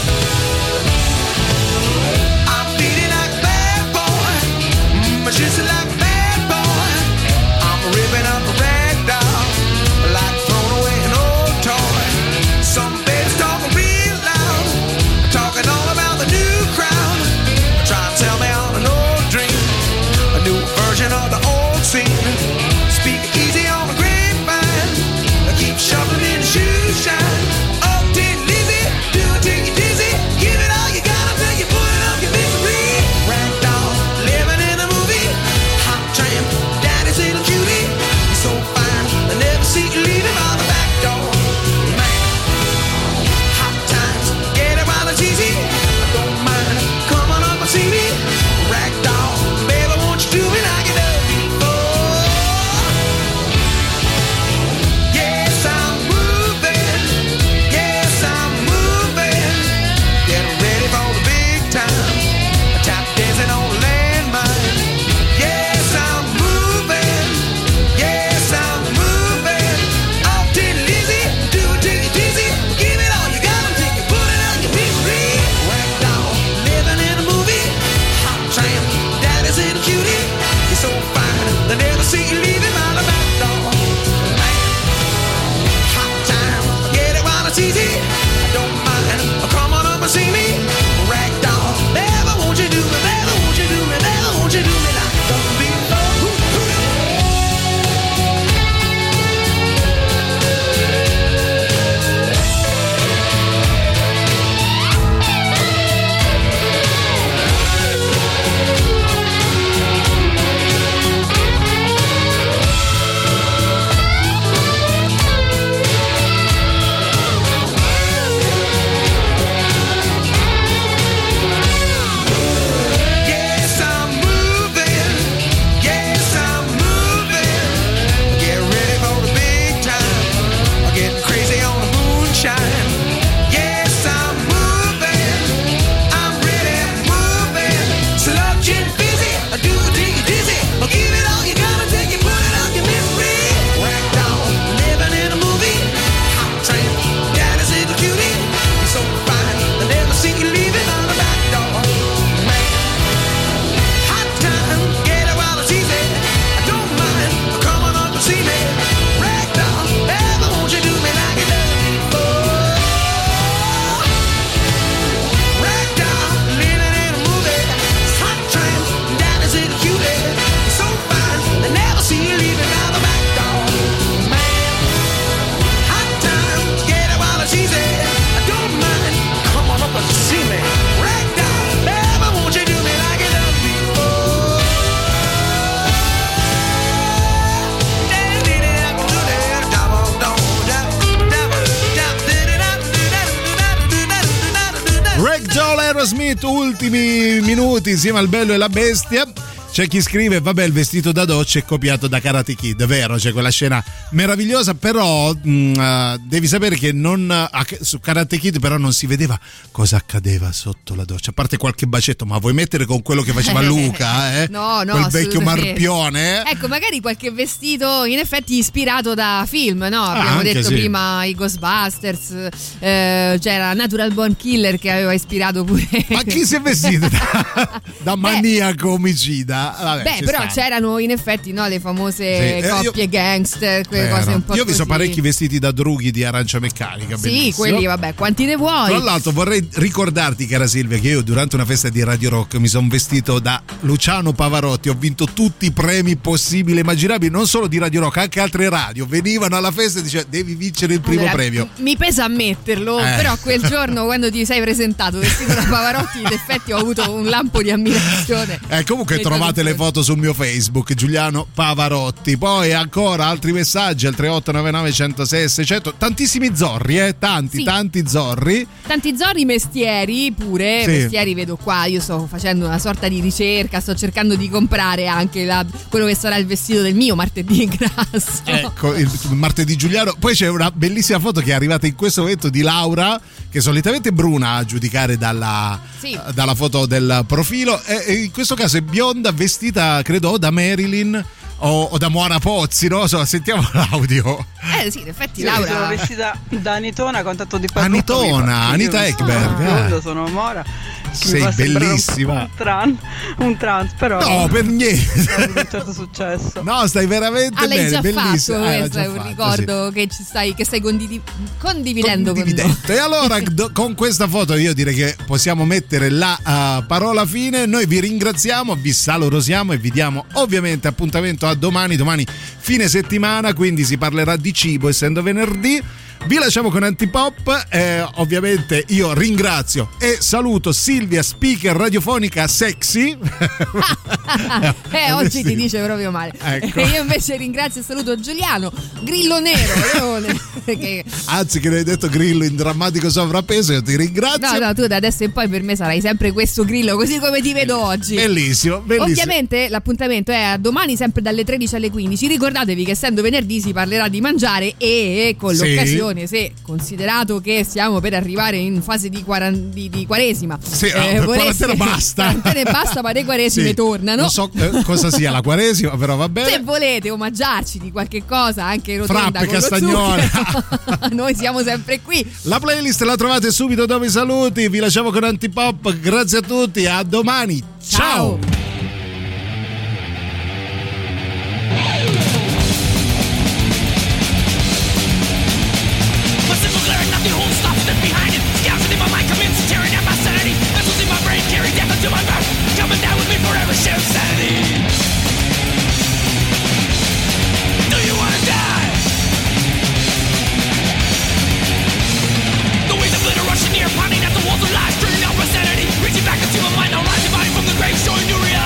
I'm feeling like a bad boy, mm, just like a bad boy. I'm ripping up a ragdoll, like throwing away an old toy. Some babies talking real loud, talking all about the new crowd. Try to tell me on an old dream, a new version of the old scene. Speak easy on the grapevine, keep shuffling in the shoe shine. Oh, did Lizzie, do it till you dizzy. Give it all you got until you put it up your misery. Ragdoll, living in a movie. Hot tramp, daddy's little cutie. You're so fine, I never see you leaving by the back door. Man, hot times, get it while it's easy. I don't mind, come on up and see me. Ragdoll, baby, won't you do me like you done before? Yes, I'm moving. Yes, I'm moving. Getting ready for the big time. Tap dancing on the landmine. Yes, I'm moving. Yes, I'm moving. Oh, did Lizzie, do it till you dizzy. Give it all you got until you put it on your misery. Ragdoll, living in a movie. Hot tramp, daddy's little cutie. You're so fine, they never see you leaving by the back door. Man, hot time, get it while it's easy. I don't mind, come on up and see me. Ragdoll, never won't you do me, never won't you do me, never won't you do me like you done before. Yes, I'm moving. Yes, I'm moving. Get ready for the big time. I'm getting crazy on the moonshine. Yes, I'm moving. I'm really moving. Sludging busy. I do it till you dizzy. I'll give it all you got until you put it on your misery. Ragdoll, living in a movie. Hot tramp, daddy's little cutie. You're so fine, I never see you leaving on the back door. Man, hot time, get it while it's easy. I don't mind, come on up and see me. Ragdoll, ever won't you do me like you done before? Ragdoll, living in a movie. Hot tramp, daddy's little cutie. You're so fine, they never see you leaving out the back door. Man, hot time, get it while it's easy. I don't mind, come on up and see me. Ragdoll, ever won't you do me like you done before? Ragdoll, Aerosmith, ultimi minuti insieme al Bello e la Bestia. C'è chi scrive, vabbè, il vestito da doccia è copiato da Karate Kid, vero? C'è quella scena meravigliosa, però mh, uh, devi sapere che non uh, su Karate Kid però non si vedeva cosa accadeva sotto la doccia, a parte qualche bacetto, ma vuoi mettere con quello che faceva Luca, eh? No, no, quel vecchio assolutamente. marpione, eh? Ecco, magari qualche vestito in effetti ispirato da film, no? Abbiamo anche detto sì. prima i Ghostbusters, eh, c'era Natural Born Killer che aveva ispirato pure. Ma chi si è vestito da, da maniaco omicida? ma vabbè, Beh, ci però sta. c'erano in effetti, no, le famose Sì, eh, coppie io- gangster, quelle Vero. cose un po' Io ho visto così. parecchi vestiti da drughi di Arancia Meccanica. Sì, bellissimo. quelli, vabbè, quanti ne vuoi? Tra l'altro vorrei ricordarti, cara Silvia, che io durante una festa di Radio Rock mi sono vestito da Luciano Pavarotti, ho vinto tutti i premi possibili e immaginabili, non solo di Radio Rock, anche altre radio venivano alla festa e dicevano devi vincere il primo Allora, premio. Mi pesa ammetterlo, Eh. però quel giorno quando ti sei presentato vestito da Pavarotti, in effetti ho avuto un lampo di ammirazione. Eh, comunque Nei trovate le foto sul mio Facebook, Giuliano Pavarotti. Poi ancora altri messaggi al tre otto nove nove uno zero sei seicento. Tantissimi zorri, eh, tanti, Sì. tanti zorri. Tanti zorri mestieri pure, Sì. mestieri vedo qua, io sto facendo una sorta di ricerca, sto cercando di comprare anche la- quello che sarà il vestito del mio martedì grasso. Ecco, il martedì Giuliano. Poi c'è una bellissima foto che è arrivata in questo momento di Laura, che solitamente è bruna a giudicare dalla, Sì. dalla foto del profilo. E, e in questo caso è bionda, vestita credo o da Marilyn o, o da Moana Pozzi, no? So, sentiamo l'audio. Eh sì, in effetti Io sono Laura... vestita da Anitona con tanto di parrucca. Anitona, Anita Ekberg. Ah. eh. Sono Mora. che Sei mi fa sembrare bellissima. Un, un, tran, un trans, però. No, per niente. Ha avuto un certo successo. No, stai veramente Ah, l'hai bene, già bellissima. fatto, Eh, l'ho questo già è un fatto, ricordo sì. che ci stai, che stai condivi- condividendo con noi. E allora do- con questa foto io direi che possiamo mettere la uh, parola fine. Noi vi ringraziamo, vi salorosiamo e vi diamo ovviamente appuntamento a domani. Domani fine settimana, quindi si parlerà di cibo essendo venerdì. Vi lasciamo con Antipop, eh, ovviamente io ringrazio e saluto Silvia, speaker radiofonica sexy. Eh, oggi ti dice proprio male. Ecco. E io invece ringrazio e saluto Giuliano, Grillo Nero, Leone, che... Anzi che ne hai detto Grillo in drammatico sovrappeso, io ti ringrazio. No, no, tu da adesso in poi per me sarai sempre questo Grillo, così come ti vedo oggi. Bellissimo, bellissimo. Ovviamente l'appuntamento è a domani sempre dalle tredici alle quindici. Ricordatevi che essendo venerdì si parlerà di mangiare e con Sì. l'occasione, se considerato che stiamo per arrivare in fase di, quaran- di, di quaresima, Sì, no, quarantena basta. quarantena e basta, ma le quaresime Sì. tornano. Non so eh, cosa sia la quaresima, però va bene. Se volete omaggiarci di qualche cosa, anche rotonda Frappe, con lo castagnola. zucchero, noi siamo sempre qui. La playlist la trovate subito dopo i saluti. Vi lasciamo con Antipop. Grazie a tutti, a domani. Ciao. My simple glaring, not the whole stuff that's behind it. Scouting in my mind, commence tearing at my sanity. Vessels in my brain, carry death into my mouth. Coming down with me forever, share sanity. Do you wanna die? The waves of glitter rushing near, pounding at the walls of lies, turning out my sanity. Reaching back into my mind, now rising body from the grave, showing new reality.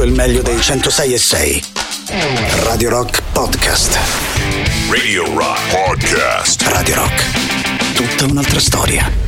il meglio dei centosei e sei. Radio Rock Podcast. Radio Rock Podcast. Radio Rock. Tutta un'altra storia.